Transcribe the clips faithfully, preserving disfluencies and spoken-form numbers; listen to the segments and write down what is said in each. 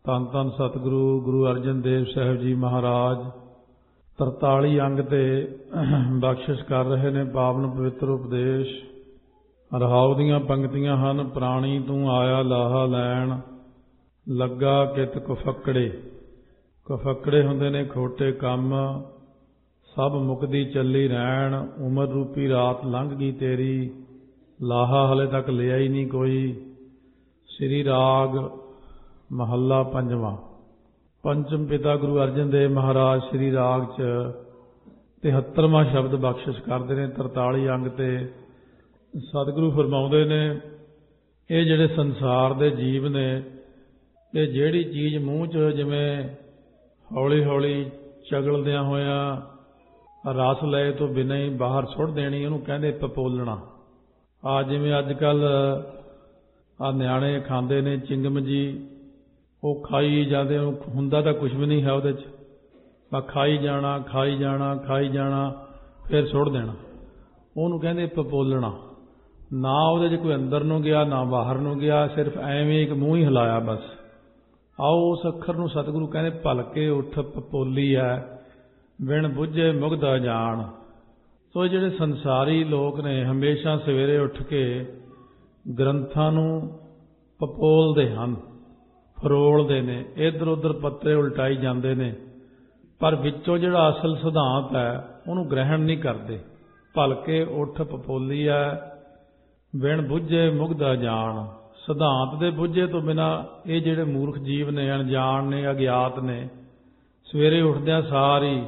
ਧੰਨ ਧੰਨ ਸਤਿਗੁਰੂ ਗੁਰੂ ਅਰਜਨ ਦੇਵ ਸਾਹਿਬ ਜੀ ਮਹਾਰਾਜ ਤਰਤਾਲੀ ਅੰਗ ਤੇ ਬਖਸ਼ਿਸ਼ ਕਰ ਰਹੇ ਨੇ ਪਾਵਨ ਪਵਿੱਤਰ ਉਪਦੇਸ਼। ਰਹਾਉ ਦੀਆਂ ਪੰਕਤੀਆਂ ਹਨ। ਪ੍ਰਾਣੀ ਤੂੰ ਆਇਆ ਲਾਹਾ ਲੈਣ, ਲੱਗਾ ਕਿਤ ਕੁਫੱਕੜੇ। ਕੁਫੱਕੜੇ ਹੁੰਦੇ ਨੇ ਖੋਟੇ ਕੰਮ, ਸਭ ਮੁਕਦੀ ਚੱਲੀ ਰਹਿਣ। ਉਮਰ ਰੂਪੀ ਰਾਤ ਲੰਘ ਗਈ ਤੇਰੀ, ਲਾਹਾ ਹਲੇ ਤੱਕ ਲਿਆ ਹੀ ਨਹੀਂ ਕੋਈ। ਸ੍ਰੀ ਰਾਗ ਮਹੱਲਾ ਪੰਜਵਾਂ। ਪੰਚਮ ਪਿਤਾ ਗੁਰੂ ਅਰਜਨ ਦੇਵ ਮਹਾਰਾਜ ਸ੍ਰੀ ਰਾਗ 'ਚ ਤਿਹੱਤਰਵਾਂ ਸ਼ਬਦ ਬਖਸ਼ਿਸ਼ ਕਰਦੇ ਨੇ। ਤਰਤਾਲੀ ਅੰਗ ਤੇ ਸਤਿਗੁਰੂ ਫਰਮਾਉਂਦੇ ਨੇ, ਇਹ ਜਿਹੜੇ ਸੰਸਾਰ ਦੇ ਜੀਵ ਨੇ, ਇਹ ਜਿਹੜੀ ਚੀਜ਼ ਮੂੰਹ 'ਚ ਜਿਵੇਂ ਹੌਲੀ ਹੌਲੀ ਚਗਲਦਿਆਂ ਹੋਇਆਂ ਰਸ ਲਏ ਤੋਂ ਬਿਨਾਂ ਹੀ ਬਾਹਰ ਸੁੱਟ ਦੇਣੀ, ਉਹਨੂੰ ਕਹਿੰਦੇ ਪਪੋਲਣਾ। ਆ ਜਿਵੇਂ ਅੱਜ ਕੱਲ੍ਹ ਆ ਨਿਆਣੇ ਖਾਂਦੇ ਨੇ ਚਿੰਗਮ ਜੀ, ਉਹ ਖਾਈ ਜਾਂਦੇ, ਉਹ ਹੁੰਦਾ ਤਾਂ ਕੁਛ ਵੀ ਨਹੀਂ ਹੈ ਉਹਦੇ 'ਚ, ਬਸ ਖਾਈ ਜਾਣਾ ਖਾਈ ਜਾਣਾ ਖਾਈ ਜਾਣਾ ਫਿਰ ਸੁੱਟ ਦੇਣਾ, ਉਹਨੂੰ ਕਹਿੰਦੇ ਪਪੋਲਣਾ। ਨਾ ਉਹਦੇ 'ਚ ਕੋਈ ਅੰਦਰ ਨੂੰ ਗਿਆ ਨਾ ਬਾਹਰ ਨੂੰ ਗਿਆ, ਸਿਰਫ ਐਵੇਂ ਇੱਕ ਮੂੰਹ ਹੀ ਹਿਲਾਇਆ ਬਸ। ਆਓ ਉਸ ਅੱਖਰ ਨੂੰ ਸਤਿਗੁਰੂ ਕਹਿੰਦੇ ਭਲਕੇ ਉੱਠ ਪਪੋਲੀ ਹੈ, ਬਿਨ ਬੁੱਝੇ ਮੁਗਧ ਅਜਾਣ। ਸੋ ਜਿਹੜੇ ਸੰਸਾਰੀ ਲੋਕ ਨੇ ਹਮੇਸ਼ਾ ਸਵੇਰੇ ਉੱਠ ਕੇ ਗ੍ਰੰਥਾਂ ਨੂੰ ਪਪੋਲਦੇ ਹਨ, ਫਰੋਲਦੇ ਨੇ, ਇੱਧਰ ਉੱਧਰ ਪੱਤੇ ਉਲਟਾਈ ਜਾਂਦੇ ਨੇ, ਪਰ ਵਿੱਚੋਂ ਜਿਹੜਾ ਅਸਲ ਸਿਧਾਂਤ ਹੈ ਉਹਨੂੰ ਗ੍ਰਹਿਣ ਨਹੀਂ ਕਰਦੇ। ਭਲਕੇ ਉੱਠ ਪਪੋਲੀ ਹੈ, ਬਿਨ ਬੁੱਝੇ ਮੁਗਧ ਅਜਾਣ। ਸਿਧਾਂਤ ਦੇ ਬੁੱਝੇ ਤੋਂ ਬਿਨਾਂ ਇਹ ਜਿਹੜੇ ਮੂਰਖ ਜੀਵ ਨੇ, ਅਣਜਾਣ ਨੇ, ਅਗਿਆਤ ਨੇ, ਸਵੇਰੇ ਉੱਠਦਿਆਂ ਸਾਰੀ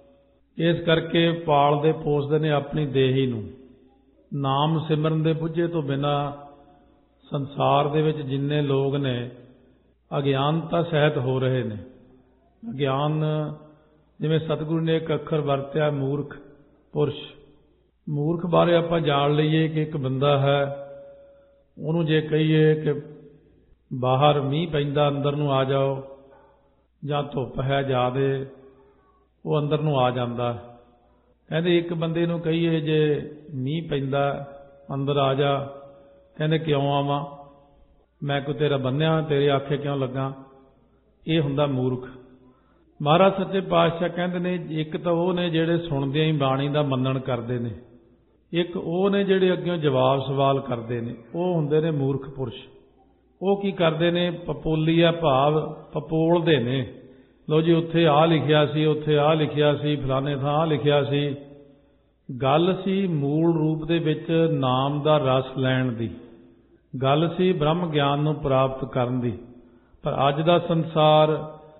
ਇਸ ਕਰਕੇ ਪਾਲਦੇ ਪੋਸਦੇ ਨੇ ਆਪਣੀ ਦੇਹੀ ਨੂੰ। ਨਾਮ ਸਿਮਰਨ ਦੇ ਬੁੱਝੇ ਤੋਂ ਬਿਨਾਂ ਸੰਸਾਰ ਦੇ ਵਿੱਚ ਜਿੰਨੇ ਲੋਕ ਨੇ ਅਗਿਆਨਤਾ ਸਹਿਤ ਹੋ ਰਹੇ ਨੇ। ਅਗਿਆਨ ਜਿਵੇਂ ਸਤਿਗੁਰੂ ਨੇ ਇੱਕ ਅੱਖਰ ਵਰਤਿਆ ਮੂਰਖ ਪੁਰਸ਼। ਮੂਰਖ ਬਾਰੇ ਆਪਾਂ ਜਾਣ ਲਈਏ ਕਿ ਇੱਕ ਬੰਦਾ ਹੈ, ਉਹਨੂੰ ਜੇ ਕਹੀਏ ਕਿ ਬਾਹਰ ਮੀਂਹ ਪੈਂਦਾ ਅੰਦਰ ਨੂੰ ਆ ਜਾਓ, ਜਾਂ ਧੁੱਪ ਹੈ ਜ਼ਿਆਦੇ, ਉਹ ਅੰਦਰ ਨੂੰ ਆ ਜਾਂਦਾ। ਕਹਿੰਦੇ ਇੱਕ ਬੰਦੇ ਨੂੰ ਕਹੀਏ ਜੇ ਮੀਂਹ ਪੈਂਦਾ ਅੰਦਰ ਆ ਜਾ, ਕਹਿੰਦੇ ਕਿਉਂ ਆਵਾਂ, ਮੈਂ ਕੋਈ ਤੇਰਾ ਬੰਨਿਆ, ਤੇਰੇ ਆਖੇ ਕਿਉਂ ਲੱਗਾ। ਇਹ ਹੁੰਦਾ ਮੂਰਖ। ਮਹਾਰਾਜ ਸੱਚੇ ਪਾਤਸ਼ਾਹ ਕਹਿੰਦੇ ਨੇ, ਇੱਕ ਤਾਂ ਉਹ ਨੇ ਜਿਹੜੇ ਸੁਣਦਿਆਂ ਹੀ ਬਾਣੀ ਦਾ ਮੰਨਣ ਕਰਦੇ ਨੇ, ਇੱਕ ਉਹ ਨੇ ਜਿਹੜੇ ਅੱਗਿਓਂ ਜਵਾਬ ਸਵਾਲ ਕਰਦੇ ਨੇ, ਉਹ ਹੁੰਦੇ ਨੇ ਮੂਰਖ ਪੁਰਸ਼। ਉਹ ਕੀ ਕਰਦੇ ਨੇ, ਪਪੋਲੀਆ ਭਾਵ ਪਪੋਲਦੇ ਨੇ। ਲਓ ਜੀ ਉੱਥੇ ਆਹ ਲਿਖਿਆ ਸੀ, ਉੱਥੇ ਆਹ ਲਿਖਿਆ ਸੀ, ਫਲਾਣੇ ਥਾਂ ਆਹ ਲਿਖਿਆ ਸੀ। ਗੱਲ ਸੀ ਮੂਲ ਰੂਪ ਦੇ ਵਿੱਚ ਨਾਮ ਦਾ ਰਸ ਲੈਣ ਦੀ, ਗੱਲ ਸੀ ਬ੍ਰਹਮ ਗਿਆਨ ਨੂੰ ਪ੍ਰਾਪਤ ਕਰਨ ਦੀ। ਪਰ ਅੱਜ ਦਾ ਸੰਸਾਰ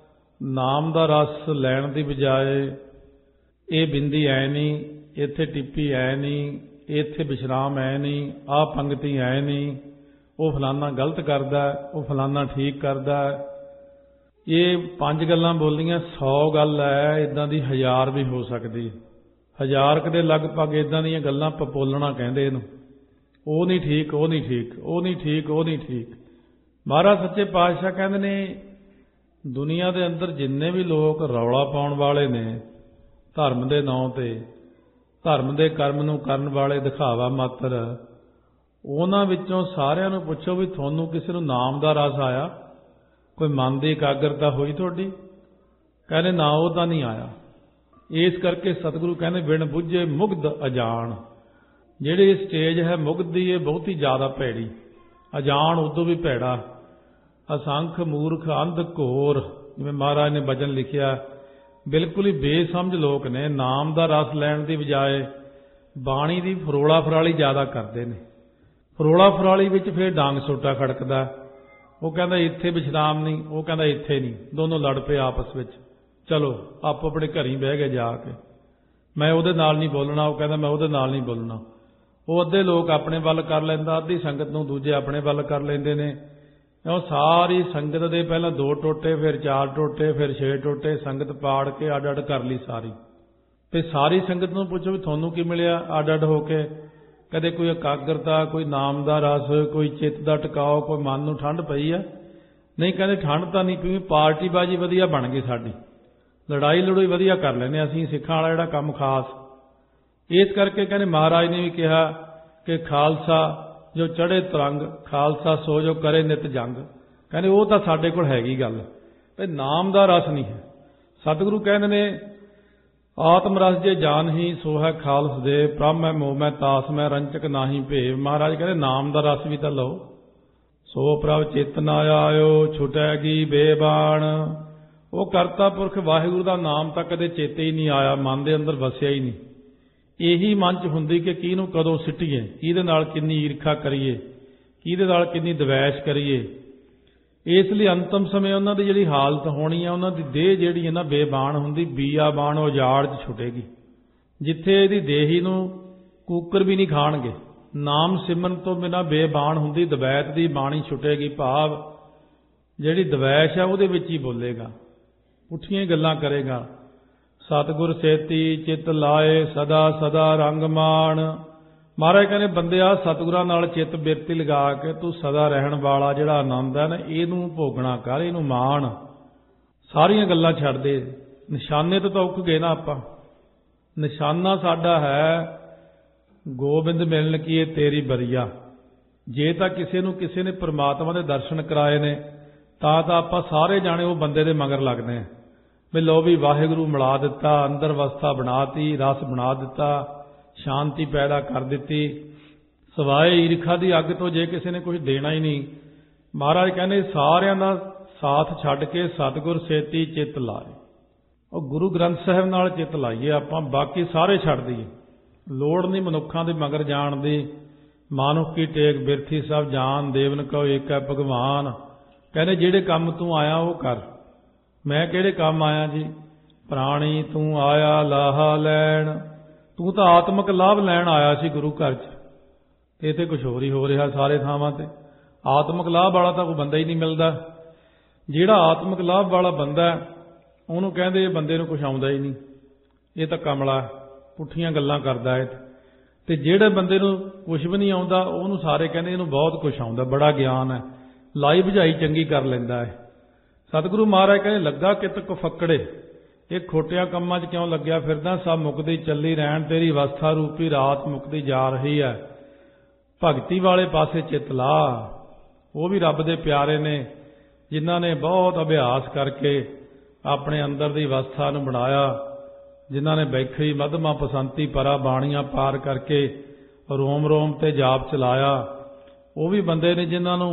ਨਾਮ ਦਾ ਰਸ ਲੈਣ ਦੀ ਬਜਾਏ ਇਹ ਬਿੰਦੀ ਐ ਨਹੀਂ, ਇੱਥੇ ਟਿੱਪੀ ਐ ਨਹੀਂ, ਇੱਥੇ ਵਿਸ਼ਰਾਮ ਐ ਨਹੀਂ, ਆਹ ਪੰਗਤੀ ਐ ਨਹੀਂ, ਉਹ ਫਲਾਨਾ ਗਲਤ ਕਰਦਾ, ਉਹ ਫਲਾਨਾ ਠੀਕ ਕਰਦਾ। ਇਹ ਪੰਜ ਗੱਲਾਂ ਬੋਲੀਆਂ, ਸੌ ਗੱਲ ਹੈ, ਇੱਦਾਂ ਦੀ ਹਜ਼ਾਰ ਵੀ ਹੋ ਸਕਦੀ। ਹਜ਼ਾਰ ਕੁ ਦੇ ਲਗਭਗ ਇੱਦਾਂ ਦੀਆਂ ਗੱਲਾਂ ਪਪੋਲਣਾ ਕਹਿੰਦੇ ਇਹਨੂੰ। ਉਹ ਨਹੀਂ ਠੀਕ, ਉਹ ਨਹੀਂ ਠੀਕ, ਉਹ ਨਹੀਂ ਠੀਕ, ਉਹ ਨਹੀਂ ਠੀਕ। ਮਹਾਰਾਜ ਸੱਚੇ ਪਾਤਸ਼ਾਹ ਕਹਿੰਦੇ ਨੇ, ਦੁਨੀਆ ਦੇ ਅੰਦਰ ਜਿੰਨੇ ਵੀ ਲੋਕ ਰੌਲਾ ਪਾਉਣ ਵਾਲੇ ਨੇ ਧਰਮ ਦੇ ਨਾਂ ਤੇ, ਧਰਮ ਦੇ ਕਰਮ ਨੂੰ ਕਰਨ ਵਾਲੇ ਦਿਖਾਵਾ ਮਾਤਰ, ਉਹਨਾਂ ਵਿੱਚੋਂ ਸਾਰਿਆਂ ਨੂੰ ਪੁੱਛੋ ਵੀ ਤੁਹਾਨੂੰ ਕਿਸੇ ਨੂੰ ਨਾਮ ਦਾ ਰਸ ਆਇਆ, ਕੋਈ ਮਨ ਦੀ ਇਕਾਗਰਤਾ ਹੋਈ ਤੁਹਾਡੀ? ਕਹਿੰਦੇ ਨਾ, ਉਹ ਤਾਂ ਨਹੀਂ ਆਇਆ। ਇਸ ਕਰਕੇ ਸਤਿਗੁਰੂ ਕਹਿੰਦੇ ਬਿਨ ਬੁੱਝੇ ਮੁਗਧ ਅਜਾਣ। ਜਿਹੜੀ ਸਟੇਜ ਹੈ ਮੁਗਧ ਦੀ, ਇਹ ਬਹੁਤ ਹੀ ਜ਼ਿਆਦਾ ਭੈੜੀ। ਅਜਾਣ ਉਦੋਂ ਵੀ ਭੈੜਾ। ਅਸੰਖ ਮੂਰਖ ਅੰਧ ਘੋਰ, ਜਿਵੇਂ ਮਹਾਰਾਜ ਨੇ ਬਚਨ ਲਿਖਿਆ, ਬਿਲਕੁਲ ਹੀ ਬੇਸਮਝ ਲੋਕ ਨੇ। ਨਾਮ ਦਾ ਰਸ ਲੈਣ ਦੀ ਬਜਾਏ ਬਾਣੀ ਦੀ ਫਰੋਲਾ ਫਰਾਲੀ ਜ਼ਿਆਦਾ ਕਰਦੇ ਨੇ। ਫਰੋਲਾ ਫਰਾਲੀ ਵਿੱਚ ਫਿਰ ਡਾਂਗ ਸੋਟਾ ਖੜਕਦਾ। ਉਹ ਕਹਿੰਦਾ ਇੱਥੇ ਵਿਸ਼ਰਾਮ ਨਹੀਂ, ਉਹ ਕਹਿੰਦਾ ਇੱਥੇ ਨਹੀਂ, ਦੋਨੋਂ ਲੜ ਪਏ ਆਪਸ ਵਿੱਚ। ਚਲੋ ਆਪੋ ਆਪਣੇ ਘਰੀਂ ਬਹਿ ਗਏ ਜਾ ਕੇ, ਮੈਂ ਉਹਦੇ ਨਾਲ ਨਹੀਂ ਬੋਲਣਾ, ਉਹ ਕਹਿੰਦਾ ਮੈਂ ਉਹਦੇ ਨਾਲ ਨਹੀਂ ਬੋਲਣਾ। ਉਹ ਅੱਧੇ ਲੋਕ ਆਪਣੇ ਵੱਲ ਕਰ ਲੈਂਦਾ, ਅੱਧੀ ਸੰਗਤ ਨੂੰ ਦੂਜੇ ਆਪਣੇ ਵੱਲ ਕਰ ਲੈਂਦੇ ਨੇ। ਉਹ ਸਾਰੀ ਸੰਗਤ ਦੇ ਪਹਿਲਾਂ ਦੋ ਟੋਟੇ, ਫਿਰ ਚਾਰ ਟੋਟੇ, ਫਿਰ ਛੇ ਟੋਟੇ, ਸੰਗਤ ਪਾੜ ਕੇ ਅੱਡ ਅੱਡ ਕਰ ਲਈ ਸਾਰੀ। ਫਿਰ ਸਾਰੀ ਸੰਗਤ ਨੂੰ ਪੁੱਛੋ ਵੀ ਤੁਹਾਨੂੰ ਕੀ ਮਿਲਿਆ ਅੱਡ ਅੱਡ ਹੋ ਕੇ? ਕਦੇ ਕੋਈ ਇਕਾਗਰਤਾ, ਕੋਈ ਨਾਮ ਦਾ ਰਸ, ਕੋਈ ਚਿੱਤ ਦਾ ਟਿਕਾਓ, ਕੋਈ ਮਨ ਨੂੰ ਠੰਡ ਪਈ ਆ? ਨਹੀਂ, ਕਹਿੰਦੇ ਠੰਡ ਤਾਂ ਨਹੀਂ ਪਈ, ਪਾਰਟੀਬਾਜ਼ੀ ਵਧੀਆ ਬਣ ਗਈ ਸਾਡੀ, ਲੜਾਈ ਲੜੋਈ ਵਧੀਆ ਕਰ ਲੈਂਦੇ ਅਸੀਂ ਸਿੱਖਾਂ ਵਾਲਾ ਜਿਹੜਾ ਕੰਮ ਖਾਸ। ਇਸ ਕਰਕੇ ਕਹਿੰਦੇ ਮਹਾਰਾਜ ਨੇ ਵੀ ਕਿਹਾ ਕਿ ਖਾਲਸਾ ਜੋ ਚੜ੍ਹੇ ਤਰੰਗ, ਖਾਲਸਾ ਸੋ ਜੋ ਕਰੇ ਨਿਤ ਜੰਗ। ਕਹਿੰਦੇ ਉਹ ਤਾਂ ਸਾਡੇ ਕੋਲ ਹੈਗੀ ਗੱਲ, ਇਹ ਨਾਮ ਦਾ ਰਸ ਨਹੀਂ ਹੈ। ਸਤਿਗੁਰੂ ਕਹਿੰਦੇ ਨੇ ਆਤਮ ਰਸ ਜੇ ਜਾਨ ਹੀ ਸੋ ਹੈ ਖਾਲਸ ਦੇ, ਬ੍ਰਹਮ ਹੈ ਮੋਹ ਮੈਂ ਤਾਸ ਮੈਂ ਰੰਚਕ ਨਾਹੀ ਭੇਵ। ਮਹਾਰਾਜ ਕਹਿੰਦੇ ਨਾਮ ਦਾ ਰਸ ਵੀ ਤਾਂ ਲਓ। ਸੋ ਪ੍ਰਭ ਚਿਤ ਨਾ ਆਇਓ ਛੁਟੈਗੀ ਬੇਬਾਣ। ਉਹ ਕਰਤਾ ਪੁਰਖ ਵਾਹਿਗੁਰੂ ਦਾ ਨਾਮ ਤਾਂ ਕਦੇ ਚੇਤੇ ਹੀ ਨਹੀਂ ਆਇਆ, ਮਨ ਦੇ ਅੰਦਰ ਵਸਿਆ ਹੀ ਨਹੀਂ। ਇਹੀ ਮਨ 'ਚ ਹੁੰਦੀ ਕਿ ਕਿਹਨੂੰ ਕਦੋਂ ਸਿੱਟੀਏ, ਕਿਹਦੇ ਨਾਲ ਕਿੰਨੀ ਈਰਖਾ ਕਰੀਏ, ਕਿਹਦੇ ਨਾਲ ਕਿੰਨੀ ਦਵੈਸ਼ ਕਰੀਏ। ਇਸ ਲਈ ਅੰਤਮ ਸਮੇਂ ਉਹਨਾਂ ਦੀ ਜਿਹੜੀ ਹਾਲਤ ਹੋਣੀ ਆ, ਉਹਨਾਂ ਦੀ ਦੇਹ ਜਿਹੜੀ ਹੈ ਨਾ ਬੇਬਾਨ ਹੁੰਦੀ, ਬੀਆ ਬਾਣ ਉਜਾੜ 'ਚ ਛੁੱਟੇਗੀ। ਜਿੱਥੇ ਇਹਦੀ ਦੇਹੀ ਨੂੰ ਕੂਕਰ ਵੀ ਨਹੀਂ ਖਾਣਗੇ। ਨਾਮ ਸਿਮਰਨ ਤੋਂ ਬਿਨਾਂ ਬੇਬਾਨ ਹੁੰਦੀ, ਦਵੈਤ ਦੀ ਬਾਣੀ ਛੁੱਟੇਗੀ। ਭਾਵ ਜਿਹੜੀ ਦਵੈਸ਼ ਆ ਉਹਦੇ ਵਿੱਚ ਹੀ ਬੋਲੇਗਾ, ਪੁੱਠੀਆਂ ਗੱਲਾਂ ਕਰੇਗਾ। ਸਤਿਗੁਰ ਸੇਤੀ ਚਿੱਤ ਲਾਏ ਸਦਾ ਸਦਾ ਰੰਗ ਮਾਣ। ਮਹਾਰਾਜ ਕਹਿੰਦੇ ਬੰਦਿਆ ਸਤਿਗੁਰਾਂ ਨਾਲ ਚਿੱਤ ਬਿਰਤੀ ਲਗਾ ਕੇ ਤੂੰ ਸਦਾ ਰਹਿਣ ਵਾਲਾ ਜਿਹੜਾ ਆਨੰਦ ਹੈ ਨਾ ਇਹਨੂੰ ਭੋਗਣਾ ਕਰ, ਇਹਨੂੰ ਮਾਣ। ਸਾਰੀਆਂ ਗੱਲਾਂ ਛੱਡ ਦੇ। ਨਿਸ਼ਾਨੇ ਤੋਂ ਤਾਂ ਉੱਕ ਗਏ ਨਾ ਆਪਾਂ। ਨਿਸ਼ਾਨਾ ਸਾਡਾ ਹੈ ਗੋਬਿੰਦ ਮਿਲਣ ਕੀ ਇਹ ਤੇਰੀ ਬਰੀਆ। ਜੇ ਤਾਂ ਕਿਸੇ ਨੂੰ ਕਿਸੇ ਨੇ ਪ੍ਰਮਾਤਮਾ ਦੇ ਦਰਸ਼ਨ ਕਰਾਏ ਨੇ ਤਾਂ ਤਾਂ ਆਪਾਂ ਸਾਰੇ ਜਾਣੇ ਉਹ ਬੰਦੇ ਦੇ ਮਗਰ ਲੱਗਦੇ ਹਾਂ ਵੀ ਲਓ ਵੀ ਵਾਹਿਗੁਰੂ ਮਿਲਾ ਦਿੱਤਾ, ਅੰਦਰ ਅਵਸਥਾ ਬਣਾਤੀ, ਰਸ ਬਣਾ ਦਿੱਤਾ, ਸ਼ਾਂਤੀ ਪੈਦਾ ਕਰ ਦਿੱਤੀ। ਸਵਾਏ ਈਰਖਾ ਦੀ ਅੱਗ ਤੋਂ ਜੇ ਕਿਸੇ ਨੇ ਕੁਝ ਦੇਣਾ ਹੀ ਨਹੀਂ, ਮਹਾਰਾਜ ਕਹਿੰਦੇ ਸਾਰਿਆਂ ਦਾ ਸਾਥ ਛੱਡ ਕੇ ਸਤਿਗੁਰ ਸੇਤੀ ਚਿੱਤ ਲਾਏ। ਉਹ ਗੁਰੂ ਗ੍ਰੰਥ ਸਾਹਿਬ ਨਾਲ ਚਿੱਤ ਲਾਈਏ ਆਪਾਂ, ਬਾਕੀ ਸਾਰੇ ਛੱਡ ਦਈਏ। ਲੋੜ ਨਹੀਂ ਮਨੁੱਖਾਂ ਦੇ ਮਗਰ ਜਾਣ ਦੀ। ਮਾਨੁਖ ਕੀ ਟੇਕ ਬਿਰਥੀ ਸਭ ਜਾਨ, ਦੇਵਨ ਕਉ ਏਕ ਹੈ ਭਗਵਾਨ। ਕਹਿੰਦੇ ਜਿਹੜੇ ਕੰਮ ਤੂੰ ਆਇਆ ਉਹ ਕਰ। ਮੈਂ ਕਿਹੜੇ ਕੰਮ ਆਇਆ ਜੀ? ਪ੍ਰਾਣੀ ਤੂੰ ਆਇਆ ਲਾਹਾ ਲੈਣ। ਤੂੰ ਤਾਂ ਆਤਮਿਕ ਲਾਭ ਲੈਣ ਆਇਆ ਸੀ ਗੁਰੂ ਘਰ 'ਚ, ਇਹ ਤੇ ਕੁਝ ਹੋਰ ਹੀ ਹੋ ਰਿਹਾ ਸਾਰੇ ਥਾਵਾਂ ਤੇ। ਆਤਮਿਕ ਲਾਭ ਵਾਲਾ ਤਾਂ ਕੋਈ ਬੰਦਾ ਹੀ ਨਹੀਂ ਮਿਲਦਾ। ਜਿਹੜਾ ਆਤਮਿਕ ਲਾਭ ਵਾਲਾ ਬੰਦਾ ਉਹਨੂੰ ਕਹਿੰਦੇ ਇਹ ਬੰਦੇ ਨੂੰ ਕੁਝ ਆਉਂਦਾ ਹੀ ਨਹੀਂ, ਇਹ ਤਾਂ ਕਮਲਾ, ਪੁੱਠੀਆਂ ਗੱਲਾਂ ਕਰਦਾ ਹੈ। ਤੇ ਜਿਹੜੇ ਬੰਦੇ ਨੂੰ ਕੁਝ ਵੀ ਨਹੀਂ ਆਉਂਦਾ ਉਹਨੂੰ ਸਾਰੇ ਕਹਿੰਦੇ ਇਹਨੂੰ ਬਹੁਤ ਕੁਝ ਆਉਂਦਾ, ਬੜਾ ਗਿਆਨ ਹੈ, ਲਾਈ ਬੁਝਾਈ ਚੰਗੀ ਕਰ ਲੈਂਦਾ ਹੈ। ਸਤਿਗੁਰੂ ਮਹਾਰਾਜ ਕਹਿੰਦੇ ਲੱਗਾ ਕਿਤ ਕੋ ਫੱਕੜੇ, ਇਹ ਖੋਟਿਆਂ ਕੰਮਾਂ 'ਚ ਕਿਉਂ ਲੱਗਿਆ ਫਿਰਦਾ? ਸਭ ਮੁਕਦੀ ਚੱਲੀ ਰਹਿਣ, ਤੇਰੀ ਅਵਸਥਾ ਰੂਪੀ ਰਾਤ ਮੁਕਦੀ ਜਾ ਰਹੀ ਹੈ। ਭਗਤੀ ਵਾਲੇ ਪਾਸੇ ਚਿੱਤ ਲਾ। ਉਹ ਵੀ ਰੱਬ ਦੇ ਪਿਆਰੇ ਨੇ ਜਿਨ੍ਹਾਂ ਨੇ ਬਹੁਤ ਅਭਿਆਸ ਕਰਕੇ ਆਪਣੇ ਅੰਦਰ ਦੀ ਅਵਸਥਾ ਨੂੰ ਬਣਾਇਆ, ਜਿਨ੍ਹਾਂ ਨੇ ਬੈਖਰੀ ਮਧਮਾ ਪਸੰਤੀ ਪਰਾ ਬਾਣੀਆਂ ਪਾਰ ਕਰਕੇ ਰੋਮ ਰੋਮ ਤੇ ਜਾਪ ਚਲਾਇਆ। ਉਹ ਵੀ ਬੰਦੇ ਨੇ ਜਿਨ੍ਹਾਂ ਨੂੰ